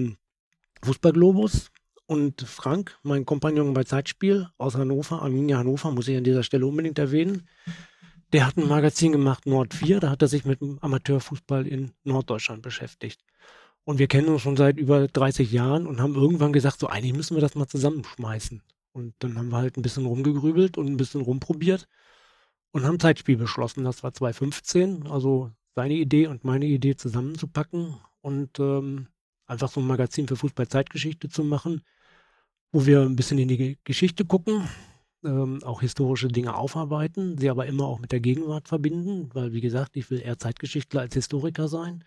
Fußballglobus, und Frank, mein Kompagnon bei Zeitspiel aus Hannover, Arminia Hannover, muss ich an dieser Stelle unbedingt erwähnen, der hat ein Magazin gemacht, Nord 4, da hat er sich mit dem Amateurfußball in Norddeutschland beschäftigt. Und wir kennen uns schon seit über 30 Jahren und haben irgendwann gesagt, so eigentlich müssen wir das mal zusammenschmeißen. Und dann haben wir halt ein bisschen rumgegrübelt und ein bisschen rumprobiert und haben Zeitspiel beschlossen. Das war 2015, also seine Idee und meine Idee zusammenzupacken und einfach so ein Magazin für Fußball-Zeitgeschichte zu machen, wo wir ein bisschen in die Geschichte gucken, auch historische Dinge aufarbeiten, sie aber immer auch mit der Gegenwart verbinden, weil, wie gesagt, ich will eher Zeitgeschichtler als Historiker sein.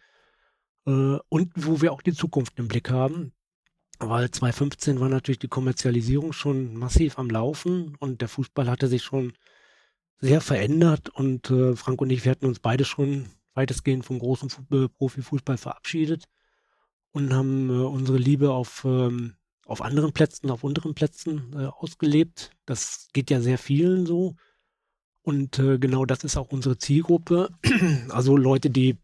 Und wo wir auch die Zukunft im Blick haben, weil 2015 war natürlich die Kommerzialisierung schon massiv am Laufen und der Fußball hatte sich schon sehr verändert und Frank und ich, wir hatten uns beide schon weitestgehend vom großen Profifußball verabschiedet und haben unsere Liebe auf anderen Plätzen, auf unteren Plätzen ausgelebt. Das geht ja sehr vielen so. Und genau das ist auch unsere Zielgruppe. Also Leute, die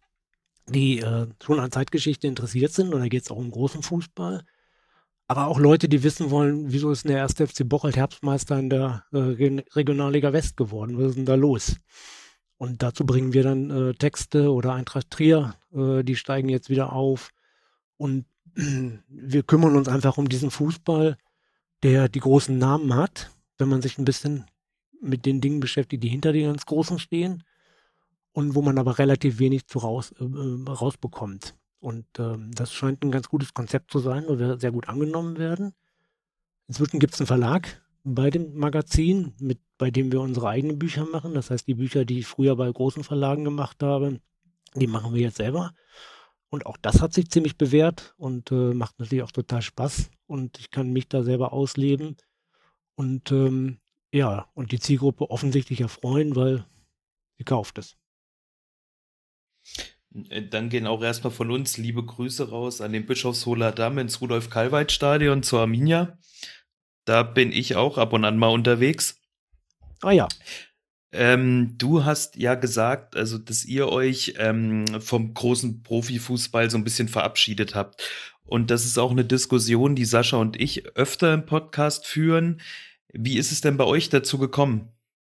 schon an Zeitgeschichte interessiert sind, und da geht es auch um großen Fußball. Aber auch Leute, die wissen wollen, wieso ist denn der 1. FC Bocholt Herbstmeister in der Regionalliga West geworden? Was ist denn da los? Und dazu bringen wir dann Texte oder Eintracht Trier, die steigen jetzt wieder auf. Und wir kümmern uns einfach um diesen Fußball, der die großen Namen hat, wenn man sich ein bisschen mit den Dingen beschäftigt, die hinter den ganz Großen stehen und wo man aber relativ wenig rausbekommt. Und das scheint ein ganz gutes Konzept zu sein, weil wir sehr gut angenommen werden. Inzwischen gibt es einen Verlag bei dem Magazin, bei dem wir unsere eigenen Bücher machen. Das heißt, die Bücher, die ich früher bei großen Verlagen gemacht habe, die machen wir jetzt selber. Und auch das hat sich ziemlich bewährt und macht natürlich auch total Spaß. Und ich kann mich da selber ausleben. Und ja, und die Zielgruppe offensichtlich erfreuen, weil sie kauft es. Dann gehen auch erstmal von uns liebe Grüße raus an den Bischofsholer Damm ins Rudolf-Kalweit-Stadion zur Arminia. Da bin ich auch ab und an mal unterwegs. Ah ja. Du hast ja gesagt, also dass ihr euch vom großen Profifußball so ein bisschen verabschiedet habt. Und das ist auch eine Diskussion, die Sascha und ich öfter im Podcast führen. Wie ist es denn bei euch dazu gekommen?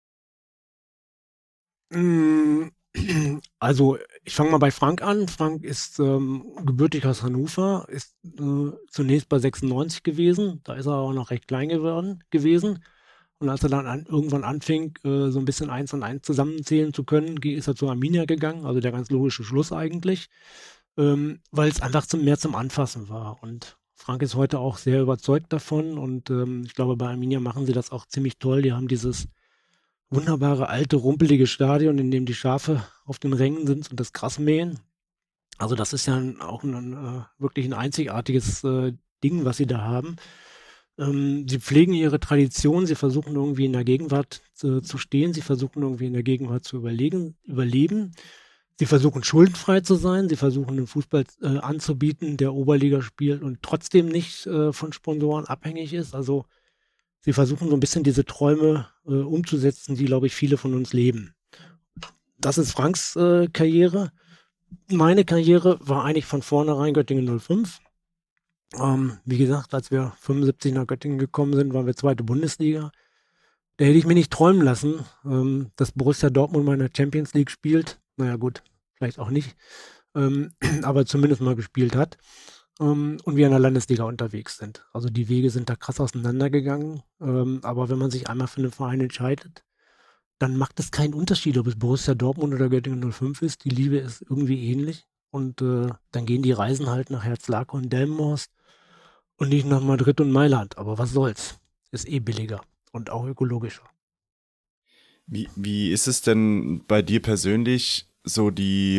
Also ich fange mal bei Frank an. Frank ist gebürtig aus Hannover, ist zunächst bei 96 gewesen. Da ist er auch noch recht klein gewesen. Und als er dann irgendwann anfing, so ein bisschen 1 und 1 zusammenzählen zu können, ist er zu Arminia gegangen. Also der ganz logische Schluss eigentlich, weil es einfach mehr zum Anfassen war. Und Frank ist heute auch sehr überzeugt davon. Und ich glaube, bei Arminia machen sie das auch ziemlich toll. Die haben dieses wunderbare, alte, rumpelige Stadion, in dem die Schafe auf den Rängen sind und das Gras mähen. Also das ist ja auch wirklich ein einzigartiges Ding, was sie da haben. Sie pflegen ihre Tradition, sie versuchen irgendwie in der Gegenwart zu stehen, sie versuchen irgendwie in der Gegenwart zu überleben. Sie versuchen schuldenfrei zu sein, sie versuchen einen Fußball anzubieten, der Oberliga spielt und trotzdem nicht von Sponsoren abhängig ist. Also sie versuchen so ein bisschen diese Träume umzusetzen, die, glaube ich, viele von uns leben. Das ist Franks Karriere. Meine Karriere war eigentlich von vornherein Göttingen 05. Wie gesagt, als wir 75 nach Göttingen gekommen sind, waren wir 2. Bundesliga. Da hätte ich mir nicht träumen lassen, dass Borussia Dortmund mal in der Champions League spielt. Naja gut, vielleicht auch nicht, aber zumindest mal gespielt hat. Und wir in der Landesliga unterwegs sind. Also die Wege sind da krass auseinandergegangen. Aber wenn man sich einmal für einen Verein entscheidet, dann macht es keinen Unterschied, ob es Borussia Dortmund oder Göttingen 05 ist. Die Liebe ist irgendwie ähnlich. Und dann gehen die Reisen halt nach Herzlake und Delmenhorst und nicht nach Madrid und Mailand. Aber was soll's? Ist eh billiger und auch ökologischer. Wie ist es denn bei dir persönlich so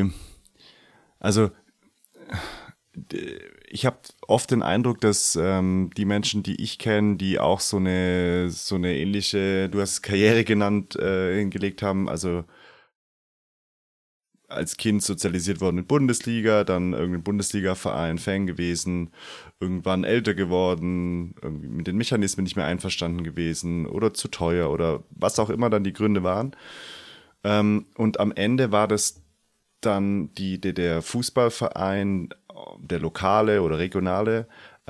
ich habe oft den Eindruck, dass die Menschen, die ich kenne, die auch so eine ähnliche, du hast es Karriere genannt, hingelegt haben, also als Kind sozialisiert worden in Bundesliga, dann irgendein Bundesliga-Verein, Fan gewesen, irgendwann älter geworden, irgendwie mit den Mechanismen nicht mehr einverstanden gewesen oder zu teuer oder was auch immer dann die Gründe waren. Und am Ende war das dann der Fußballverein, der lokale oder regionale,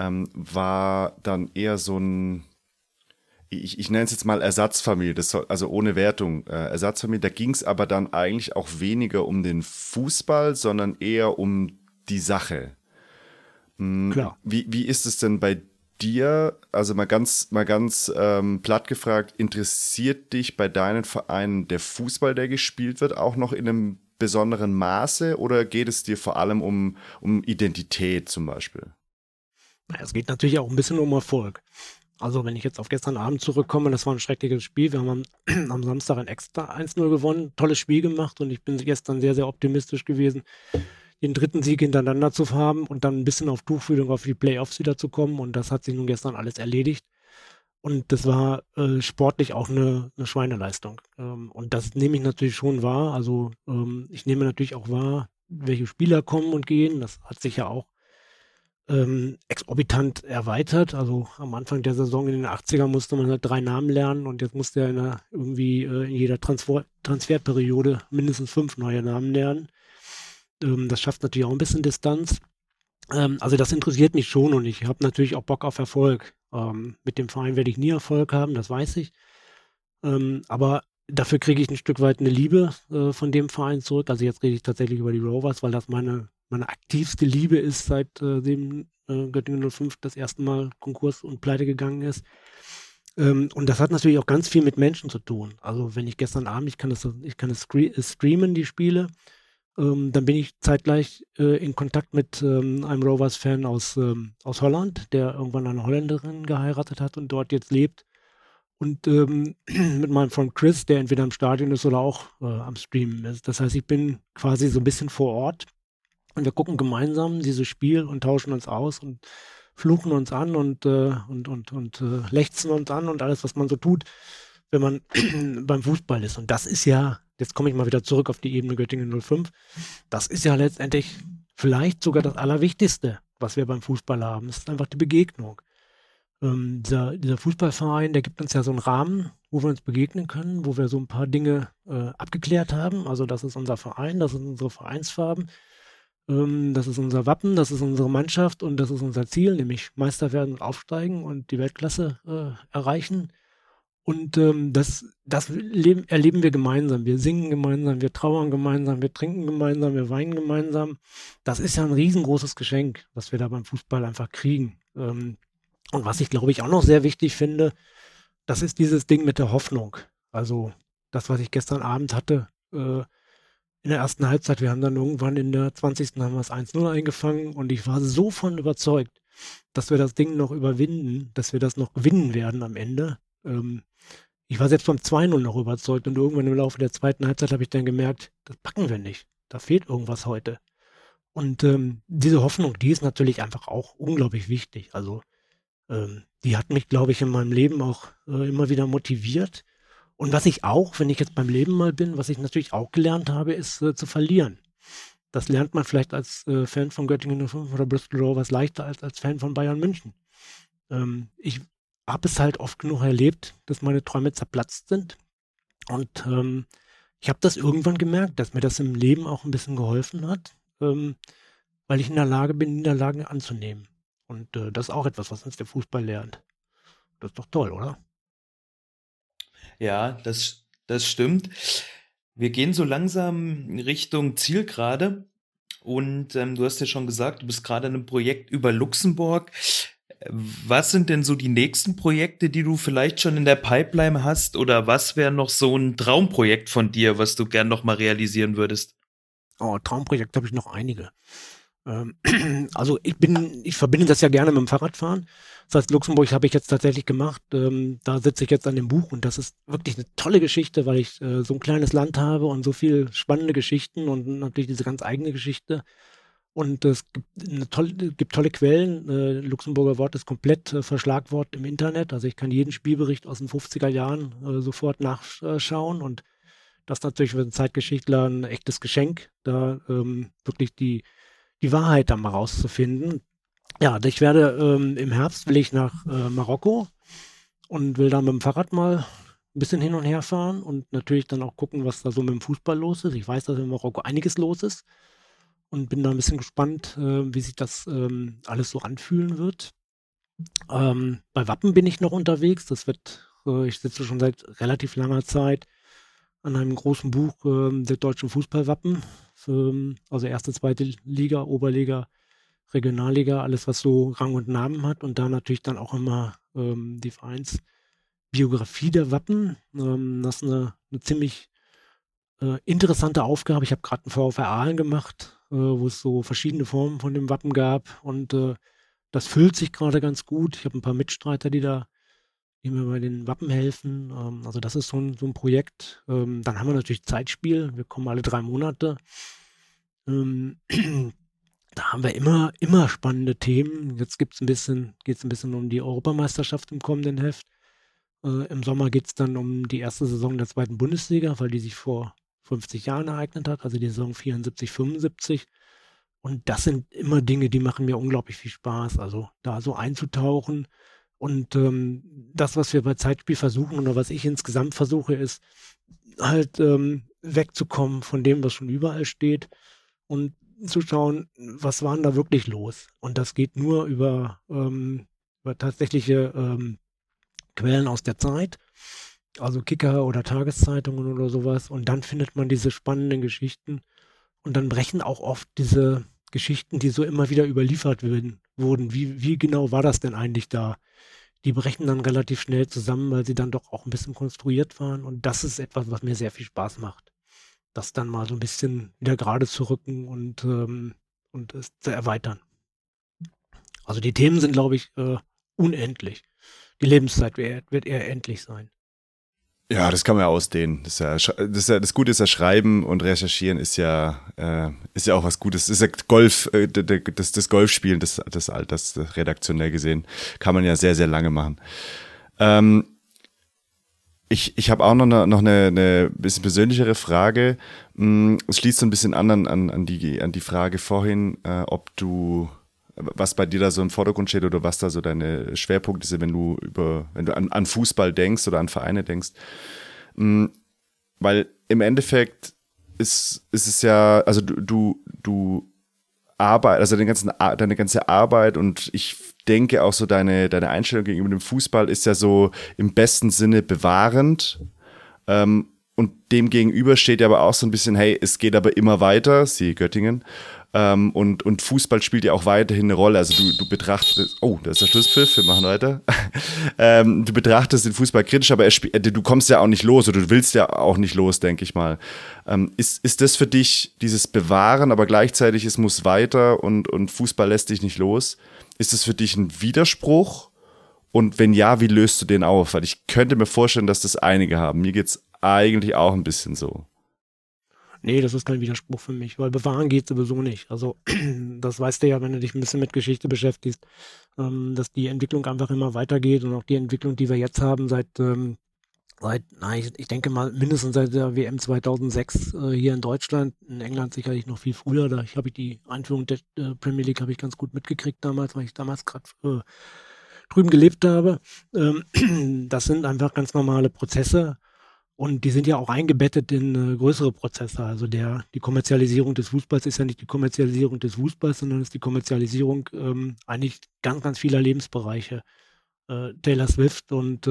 war dann eher so ein, ich nenne es jetzt mal Ersatzfamilie, also ohne Wertung, Ersatzfamilie. Da ging es aber dann eigentlich auch weniger um den Fußball, sondern eher um die Sache. Klar. Wie ist es denn bei dir? Also mal ganz platt gefragt, interessiert dich bei deinen Vereinen der Fußball, der gespielt wird, auch noch in einem besonderen Maße oder geht es dir vor allem um Identität zum Beispiel? Es geht natürlich auch ein bisschen um Erfolg. Also wenn ich jetzt auf gestern Abend zurückkomme, das war ein schreckliches Spiel. Wir haben am Samstag ein Extra 1-0 gewonnen, tolles Spiel gemacht und ich bin gestern sehr, sehr optimistisch gewesen, den 3. Sieg hintereinander zu haben und dann ein bisschen auf Tuchfühlung auf die Playoffs wieder zu kommen und das hat sich nun gestern alles erledigt. Und das war sportlich auch eine Schweineleistung. Und das nehme ich natürlich schon wahr. Also ich nehme natürlich auch wahr, welche Spieler kommen und gehen. Das hat sich ja auch exorbitant erweitert. Also am Anfang der Saison in den 80er musste man halt 3 Namen lernen und jetzt musste er in jeder Transferperiode mindestens 5 neue Namen lernen. Das schafft natürlich auch ein bisschen Distanz. Also das interessiert mich schon und ich habe natürlich auch Bock auf Erfolg. Mit dem Verein werde ich nie Erfolg haben, das weiß ich. Aber dafür kriege ich ein Stück weit eine Liebe von dem Verein zurück. Also jetzt rede ich tatsächlich über die Rovers, weil das meine aktivste Liebe ist, seitdem Göttingen 05 das erste Mal Konkurs und pleite gegangen ist. Und das hat natürlich auch ganz viel mit Menschen zu tun. Also wenn ich gestern Abend, ich kann es streamen, die Spiele. Dann bin ich zeitgleich in Kontakt mit einem Rovers-Fan aus Holland, der irgendwann eine Holländerin geheiratet hat und dort jetzt lebt. Und mit meinem Freund Chris, der entweder im Stadion ist oder auch am Streamen ist. Das heißt, ich bin quasi so ein bisschen vor Ort und wir gucken gemeinsam dieses Spiel und tauschen uns aus und fluchen uns an und lechzen uns an und alles, was man so tut, wenn man beim Fußball ist. Und das ist ja, jetzt komme ich mal wieder zurück auf die Ebene Göttingen 05, das ist ja letztendlich vielleicht sogar das Allerwichtigste, was wir beim Fußball haben. Das ist einfach die Begegnung. Dieser Fußballverein, der gibt uns ja so einen Rahmen, wo wir uns begegnen können, wo wir so ein paar Dinge abgeklärt haben. Also das ist unser Verein, das sind unsere Vereinsfarben, das ist unser Wappen, das ist unsere Mannschaft und das ist unser Ziel, nämlich Meister werden und aufsteigen und die Weltklasse erreichen. Und das erleben wir gemeinsam. Wir singen gemeinsam, wir trauern gemeinsam, wir trinken gemeinsam, wir weinen gemeinsam. Das ist ja ein riesengroßes Geschenk, was wir da beim Fußball einfach kriegen. Und was ich, glaube ich, auch noch sehr wichtig finde, das ist dieses Ding mit der Hoffnung. Also das, was ich gestern Abend hatte in der ersten Halbzeit. Wir haben dann irgendwann in der 20. haben wir es 1-0 eingefangen und ich war so von überzeugt, dass wir das Ding noch überwinden, dass wir das noch gewinnen werden am Ende. Ich war selbst beim 2-0 noch überzeugt und irgendwann im Laufe der zweiten Halbzeit habe ich dann gemerkt, das packen wir nicht. Da fehlt irgendwas heute. Und diese Hoffnung, die ist natürlich einfach auch unglaublich wichtig. Also die hat mich, glaube ich, in meinem Leben auch immer wieder motiviert. Und was ich auch, wenn ich jetzt beim Leben mal bin, was ich natürlich auch gelernt habe, ist zu verlieren. Das lernt man vielleicht als Fan von Göttingen 05 oder Bristol Rovers leichter als Fan von Bayern München. Ich habe es halt oft genug erlebt, dass meine Träume zerplatzt sind. Und ich habe das irgendwann gemerkt, dass mir das im Leben auch ein bisschen geholfen hat, weil ich in der Lage bin, Niederlagen anzunehmen. Und das ist auch etwas, was uns der Fußball lernt. Das ist doch toll, oder? Ja, das stimmt. Wir gehen so langsam Richtung Zielgerade. Und du hast ja schon gesagt, du bist gerade in einem Projekt über Luxemburg. Was sind denn so die nächsten Projekte, die du vielleicht schon in der Pipeline hast? Oder was wäre noch so ein Traumprojekt von dir, was du gern noch mal realisieren würdest? Oh, Traumprojekt habe ich noch einige. Also ich verbinde das ja gerne mit dem Fahrradfahren. Das heißt, Luxemburg habe ich jetzt tatsächlich gemacht. Da sitze ich jetzt an dem Buch und das ist wirklich eine tolle Geschichte, weil ich so ein kleines Land habe und so viel spannende Geschichten und natürlich diese ganz eigene Geschichte. Und es gibt tolle Quellen. Luxemburger Wort ist komplett Verschlagwort im Internet. Also ich kann jeden Spielbericht aus den 50er Jahren sofort nachschauen. Und das ist natürlich für einen Zeitgeschichtler ein echtes Geschenk, da wirklich die Wahrheit dann mal rauszufinden. Ja, ich werde im Herbst will ich nach Marokko und will da mit dem Fahrrad mal ein bisschen hin und her fahren und natürlich dann auch gucken, was da so mit dem Fußball los ist. Ich weiß, dass in Marokko einiges los ist. Und bin da ein bisschen gespannt, wie sich das alles so anfühlen wird. Bei Wappen bin ich noch unterwegs. Ich sitze schon seit relativ langer Zeit an einem großen Buch der deutschen Fußballwappen. Also erste, zweite Liga, Oberliga, Regionalliga, alles was so Rang und Namen hat. Und da natürlich dann auch immer die Vereinsbiografie der Wappen. Das ist eine ziemlich interessante Aufgabe. Ich habe gerade einen VfR Aalen gemacht, wo es so verschiedene Formen von dem Wappen gab und das füllt sich gerade ganz gut. Ich habe ein paar Mitstreiter, die mir bei den Wappen helfen. Also das ist so ein Projekt. Dann haben wir natürlich Zeitspiel. Wir kommen alle 3 Monate. Da haben wir immer spannende Themen. Jetzt geht's ein bisschen um die Europameisterschaft im kommenden Heft. Im Sommer geht es dann um die erste Saison der 2. Bundesliga, weil die sich vor 50 Jahren ereignet hat, also die Saison 74, 75. Und das sind immer Dinge, die machen mir unglaublich viel Spaß, also da so einzutauchen. Und das, was wir bei Zeitspiel versuchen oder was ich insgesamt versuche, ist halt wegzukommen von dem, was schon überall steht und zu schauen, was war denn da wirklich los. Und das geht nur über tatsächliche Quellen aus der Zeit. Also Kicker oder Tageszeitungen oder sowas. Und dann findet man diese spannenden Geschichten. Und dann brechen auch oft diese Geschichten, die so immer wieder überliefert wurden. Wie genau war das denn eigentlich da? Die brechen dann relativ schnell zusammen, weil sie dann doch auch ein bisschen konstruiert waren. Und das ist etwas, was mir sehr viel Spaß macht. das dann mal so ein bisschen wieder gerade zu rücken und es zu erweitern. Also die Themen sind, glaube ich, unendlich. Die Lebenszeit wird eher endlich sein. Ja, das kann man ja ausdehnen. Das Gute ist ja, Schreiben und Recherchieren ist ja auch was Gutes. Das ist ja Golf, das Golfspielen des Alters, redaktionell gesehen, kann man ja sehr, sehr lange machen. Ich habe auch noch eine bisschen persönlichere Frage. Es schließt so ein bisschen an die Frage vorhin, was bei dir da so im Vordergrund steht oder was da so deine Schwerpunkte sind, wenn du an Fußball denkst oder an Vereine denkst. Weil im Endeffekt ist es ja, also du Arbeit, also deine ganze Arbeit, und ich denke auch so deine Einstellung gegenüber dem Fußball ist ja so im besten Sinne bewahrend. Und dem gegenüber steht ja aber auch so ein bisschen, hey, es geht aber immer weiter, siehe Göttingen. Und Fußball spielt ja auch weiterhin eine Rolle. Also du betrachtest, da ist der Schlusspfiff, wir machen weiter. Du betrachtest den Fußball kritisch, aber du kommst ja auch nicht los oder du willst ja auch nicht los, denke ich mal. Ist das für dich dieses Bewahren, aber gleichzeitig es muss weiter und Fußball lässt dich nicht los? Ist das für dich ein Widerspruch? Und wenn ja, wie löst du den auf? Weil ich könnte mir vorstellen, dass das einige haben. Mir geht's eigentlich auch ein bisschen so. Nee, das ist kein Widerspruch für mich, weil bewahren geht sowieso nicht. Also das weißt du ja, wenn du dich ein bisschen mit Geschichte beschäftigst, dass die Entwicklung einfach immer weitergeht und auch die Entwicklung, die wir jetzt haben ich denke mal mindestens seit der WM 2006 hier in Deutschland, in England sicherlich noch viel früher. Da habe ich die Einführung der Premier League habe ich ganz gut mitgekriegt damals, weil ich damals gerade drüben gelebt habe. Das sind einfach ganz normale Prozesse. Und die sind ja auch eingebettet in größere Prozesse. Also die Kommerzialisierung des Fußballs ist ja nicht die Kommerzialisierung des Fußballs, sondern ist die Kommerzialisierung eigentlich ganz, ganz vieler Lebensbereiche. Taylor Swift und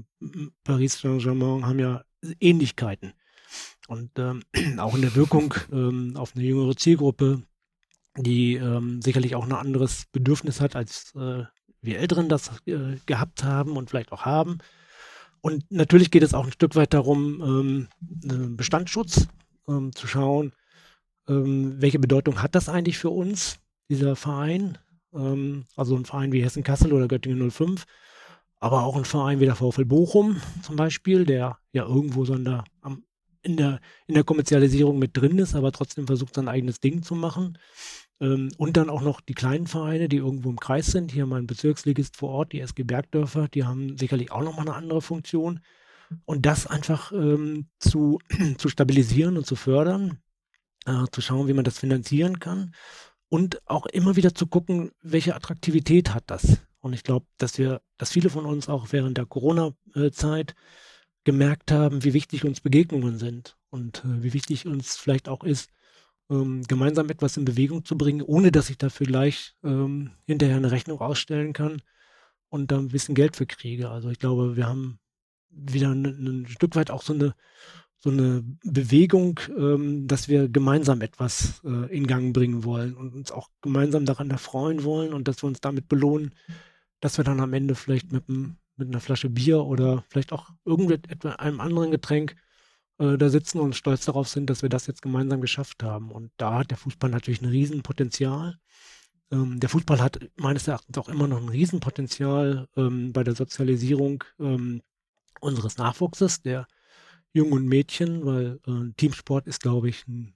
Paris Saint-Germain haben ja Ähnlichkeiten. Und auch in der Wirkung auf eine jüngere Zielgruppe, die sicherlich auch ein anderes Bedürfnis hat, als wir Älteren das gehabt haben und vielleicht auch haben. Und natürlich geht es auch ein Stück weit darum, Bestandsschutz zu schauen, welche Bedeutung hat das eigentlich für uns, dieser Verein. Also ein Verein wie Hessen-Kassel oder Göttingen 05, aber auch ein Verein wie der VfL Bochum zum Beispiel, der ja irgendwo so in der Kommerzialisierung mit drin ist, aber trotzdem versucht, sein eigenes Ding zu machen. Und dann auch noch die kleinen Vereine, die irgendwo im Kreis sind. Hier mein Bezirksligist vor Ort, die SG Bergdörfer, die haben sicherlich auch nochmal eine andere Funktion. Und das einfach zu stabilisieren und zu fördern, zu schauen, wie man das finanzieren kann und auch immer wieder zu gucken, welche Attraktivität hat das. Und ich glaube, dass viele von uns auch während der Corona-Zeit gemerkt haben, wie wichtig uns Begegnungen sind und wie wichtig uns vielleicht auch ist, gemeinsam etwas in Bewegung zu bringen, ohne dass ich dafür gleich hinterher eine Rechnung ausstellen kann und da ein bisschen Geld für kriege. Also ich glaube, wir haben wieder ein Stück weit auch so eine Bewegung, dass wir gemeinsam etwas in Gang bringen wollen und uns auch gemeinsam daran erfreuen wollen und dass wir uns damit belohnen, dass wir dann am Ende vielleicht mit einer Flasche Bier oder vielleicht auch einem anderen Getränk da sitzen und stolz darauf sind, dass wir das jetzt gemeinsam geschafft haben. Und da hat der Fußball natürlich ein Riesenpotenzial. Der Fußball hat meines Erachtens auch immer noch ein Riesenpotenzial bei der Sozialisierung unseres Nachwuchses, der Jungen und Mädchen, weil Teamsport ist, glaube ich, eine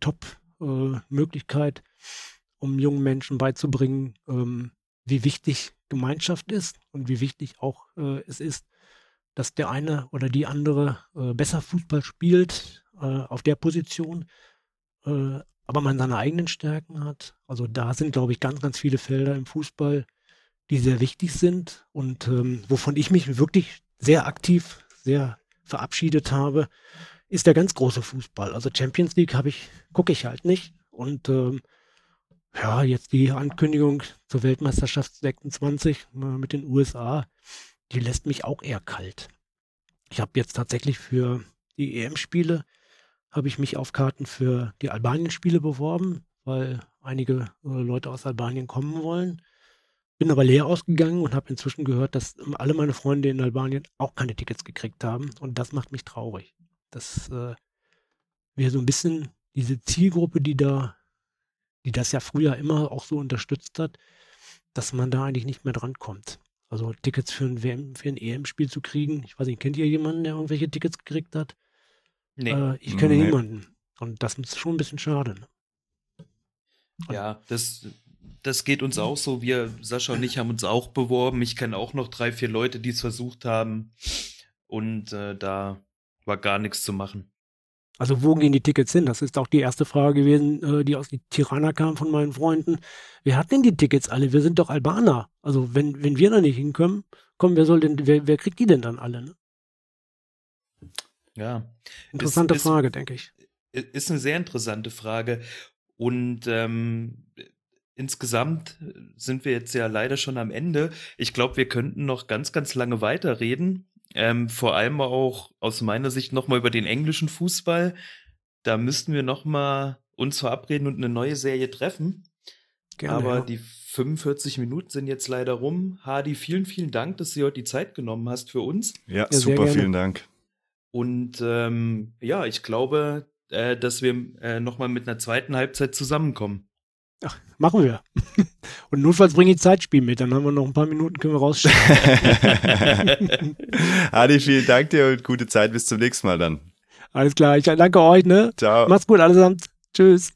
Top-Möglichkeit, um jungen Menschen beizubringen, wie wichtig Gemeinschaft ist und wie wichtig auch es ist, dass der eine oder die andere besser Fußball spielt auf der Position, aber man seine eigenen Stärken hat. Also da sind, glaube ich, ganz, ganz viele Felder im Fußball, die sehr wichtig sind und wovon ich mich wirklich sehr aktiv, sehr verabschiedet habe, ist der ganz große Fußball. Also Champions League gucke ich halt nicht. Und jetzt die Ankündigung zur Weltmeisterschaft 26 mit den USA, die lässt mich auch eher kalt. Ich habe jetzt tatsächlich für die EM-Spiele, habe ich mich auf Karten für die Albanien-Spiele beworben, weil einige Leute aus Albanien kommen wollen. Bin aber leer ausgegangen und habe inzwischen gehört, dass alle meine Freunde in Albanien auch keine Tickets gekriegt haben. Und das macht mich traurig. Das wir so ein bisschen diese Zielgruppe, die das ja früher immer auch so unterstützt hat, dass man da eigentlich nicht mehr drankommt. Also Tickets für ein EM-Spiel zu kriegen. Ich weiß nicht, kennt ihr jemanden, der irgendwelche Tickets gekriegt hat? Nee. Ich kenne niemanden. Und das ist schon ein bisschen schade. Ne? Ja, das geht uns auch so. Wir, Sascha und ich, haben uns auch beworben. Ich kenne auch noch 3, 4 Leute, die es versucht haben. Und da war gar nichts zu machen. Also wo gehen die Tickets hin? Das ist auch die erste Frage gewesen, die aus Tirana kam von meinen Freunden. Wer hat denn die Tickets alle? Wir sind doch Albaner. Also wenn wir da nicht hinkommen, wer kriegt die denn dann alle? Ne? Ja. Interessante Frage, denke ich. Ist eine sehr interessante Frage. Und insgesamt sind wir jetzt ja leider schon am Ende. Ich glaube, wir könnten noch ganz, ganz lange weiterreden. Vor allem auch aus meiner Sicht nochmal über den englischen Fußball. Da müssten wir nochmal uns verabreden und eine neue Serie treffen. Gerne, aber die 45 Minuten sind jetzt leider rum. Hardy, vielen, vielen Dank, dass du heute die Zeit genommen hast für uns. Ja, super, vielen Dank. Und ich glaube, dass wir nochmal mit einer zweiten Halbzeit zusammenkommen. Ach, machen wir. Und notfalls bringe ich Zeitspiel mit, dann haben wir noch ein paar Minuten, können wir rausschauen. Adi, vielen Dank dir und gute Zeit, bis zum nächsten Mal dann. Alles klar, ich danke euch, ne? Ciao. Macht's gut allesamt. Tschüss.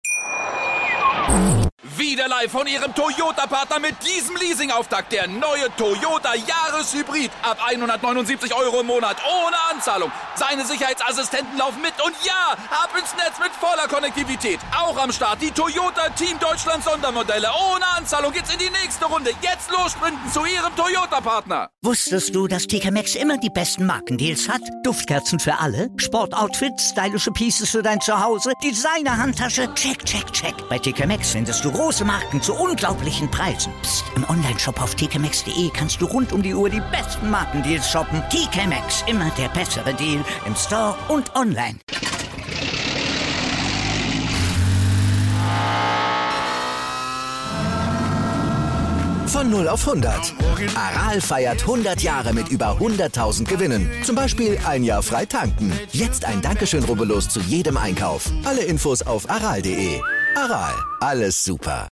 Wieder live von Ihrem Toyota-Partner mit diesem Leasing-Auftakt. Der neue Toyota Jahreshybrid. Ab 179 € im Monat. Ohne Anzahlung. Seine Sicherheitsassistenten laufen mit. Und ja, ab ins Netz mit voller Konnektivität. Auch am Start die Toyota Team Deutschland Sondermodelle. Ohne Anzahlung geht's in die nächste Runde. Jetzt los sprinten zu Ihrem Toyota-Partner. Wusstest du, dass TK Maxx immer die besten Markendeals hat? Duftkerzen für alle, Sportoutfits, stylische Pieces für dein Zuhause, Designer-Handtasche, check, check, check. Bei TK Maxx findest du große Marken zu unglaublichen Preisen. Psst. Im Onlineshop auf tkmaxx.de kannst du rund um die Uhr die besten Markendeals shoppen. TK Maxx, immer der bessere Deal im Store und online. Von 0 auf 100. Aral feiert 100 Jahre mit über 100.000 Gewinnen. Zum Beispiel ein Jahr frei tanken. Jetzt ein Dankeschön, rubbellos zu jedem Einkauf. Alle Infos auf aral.de. Aral, alles super.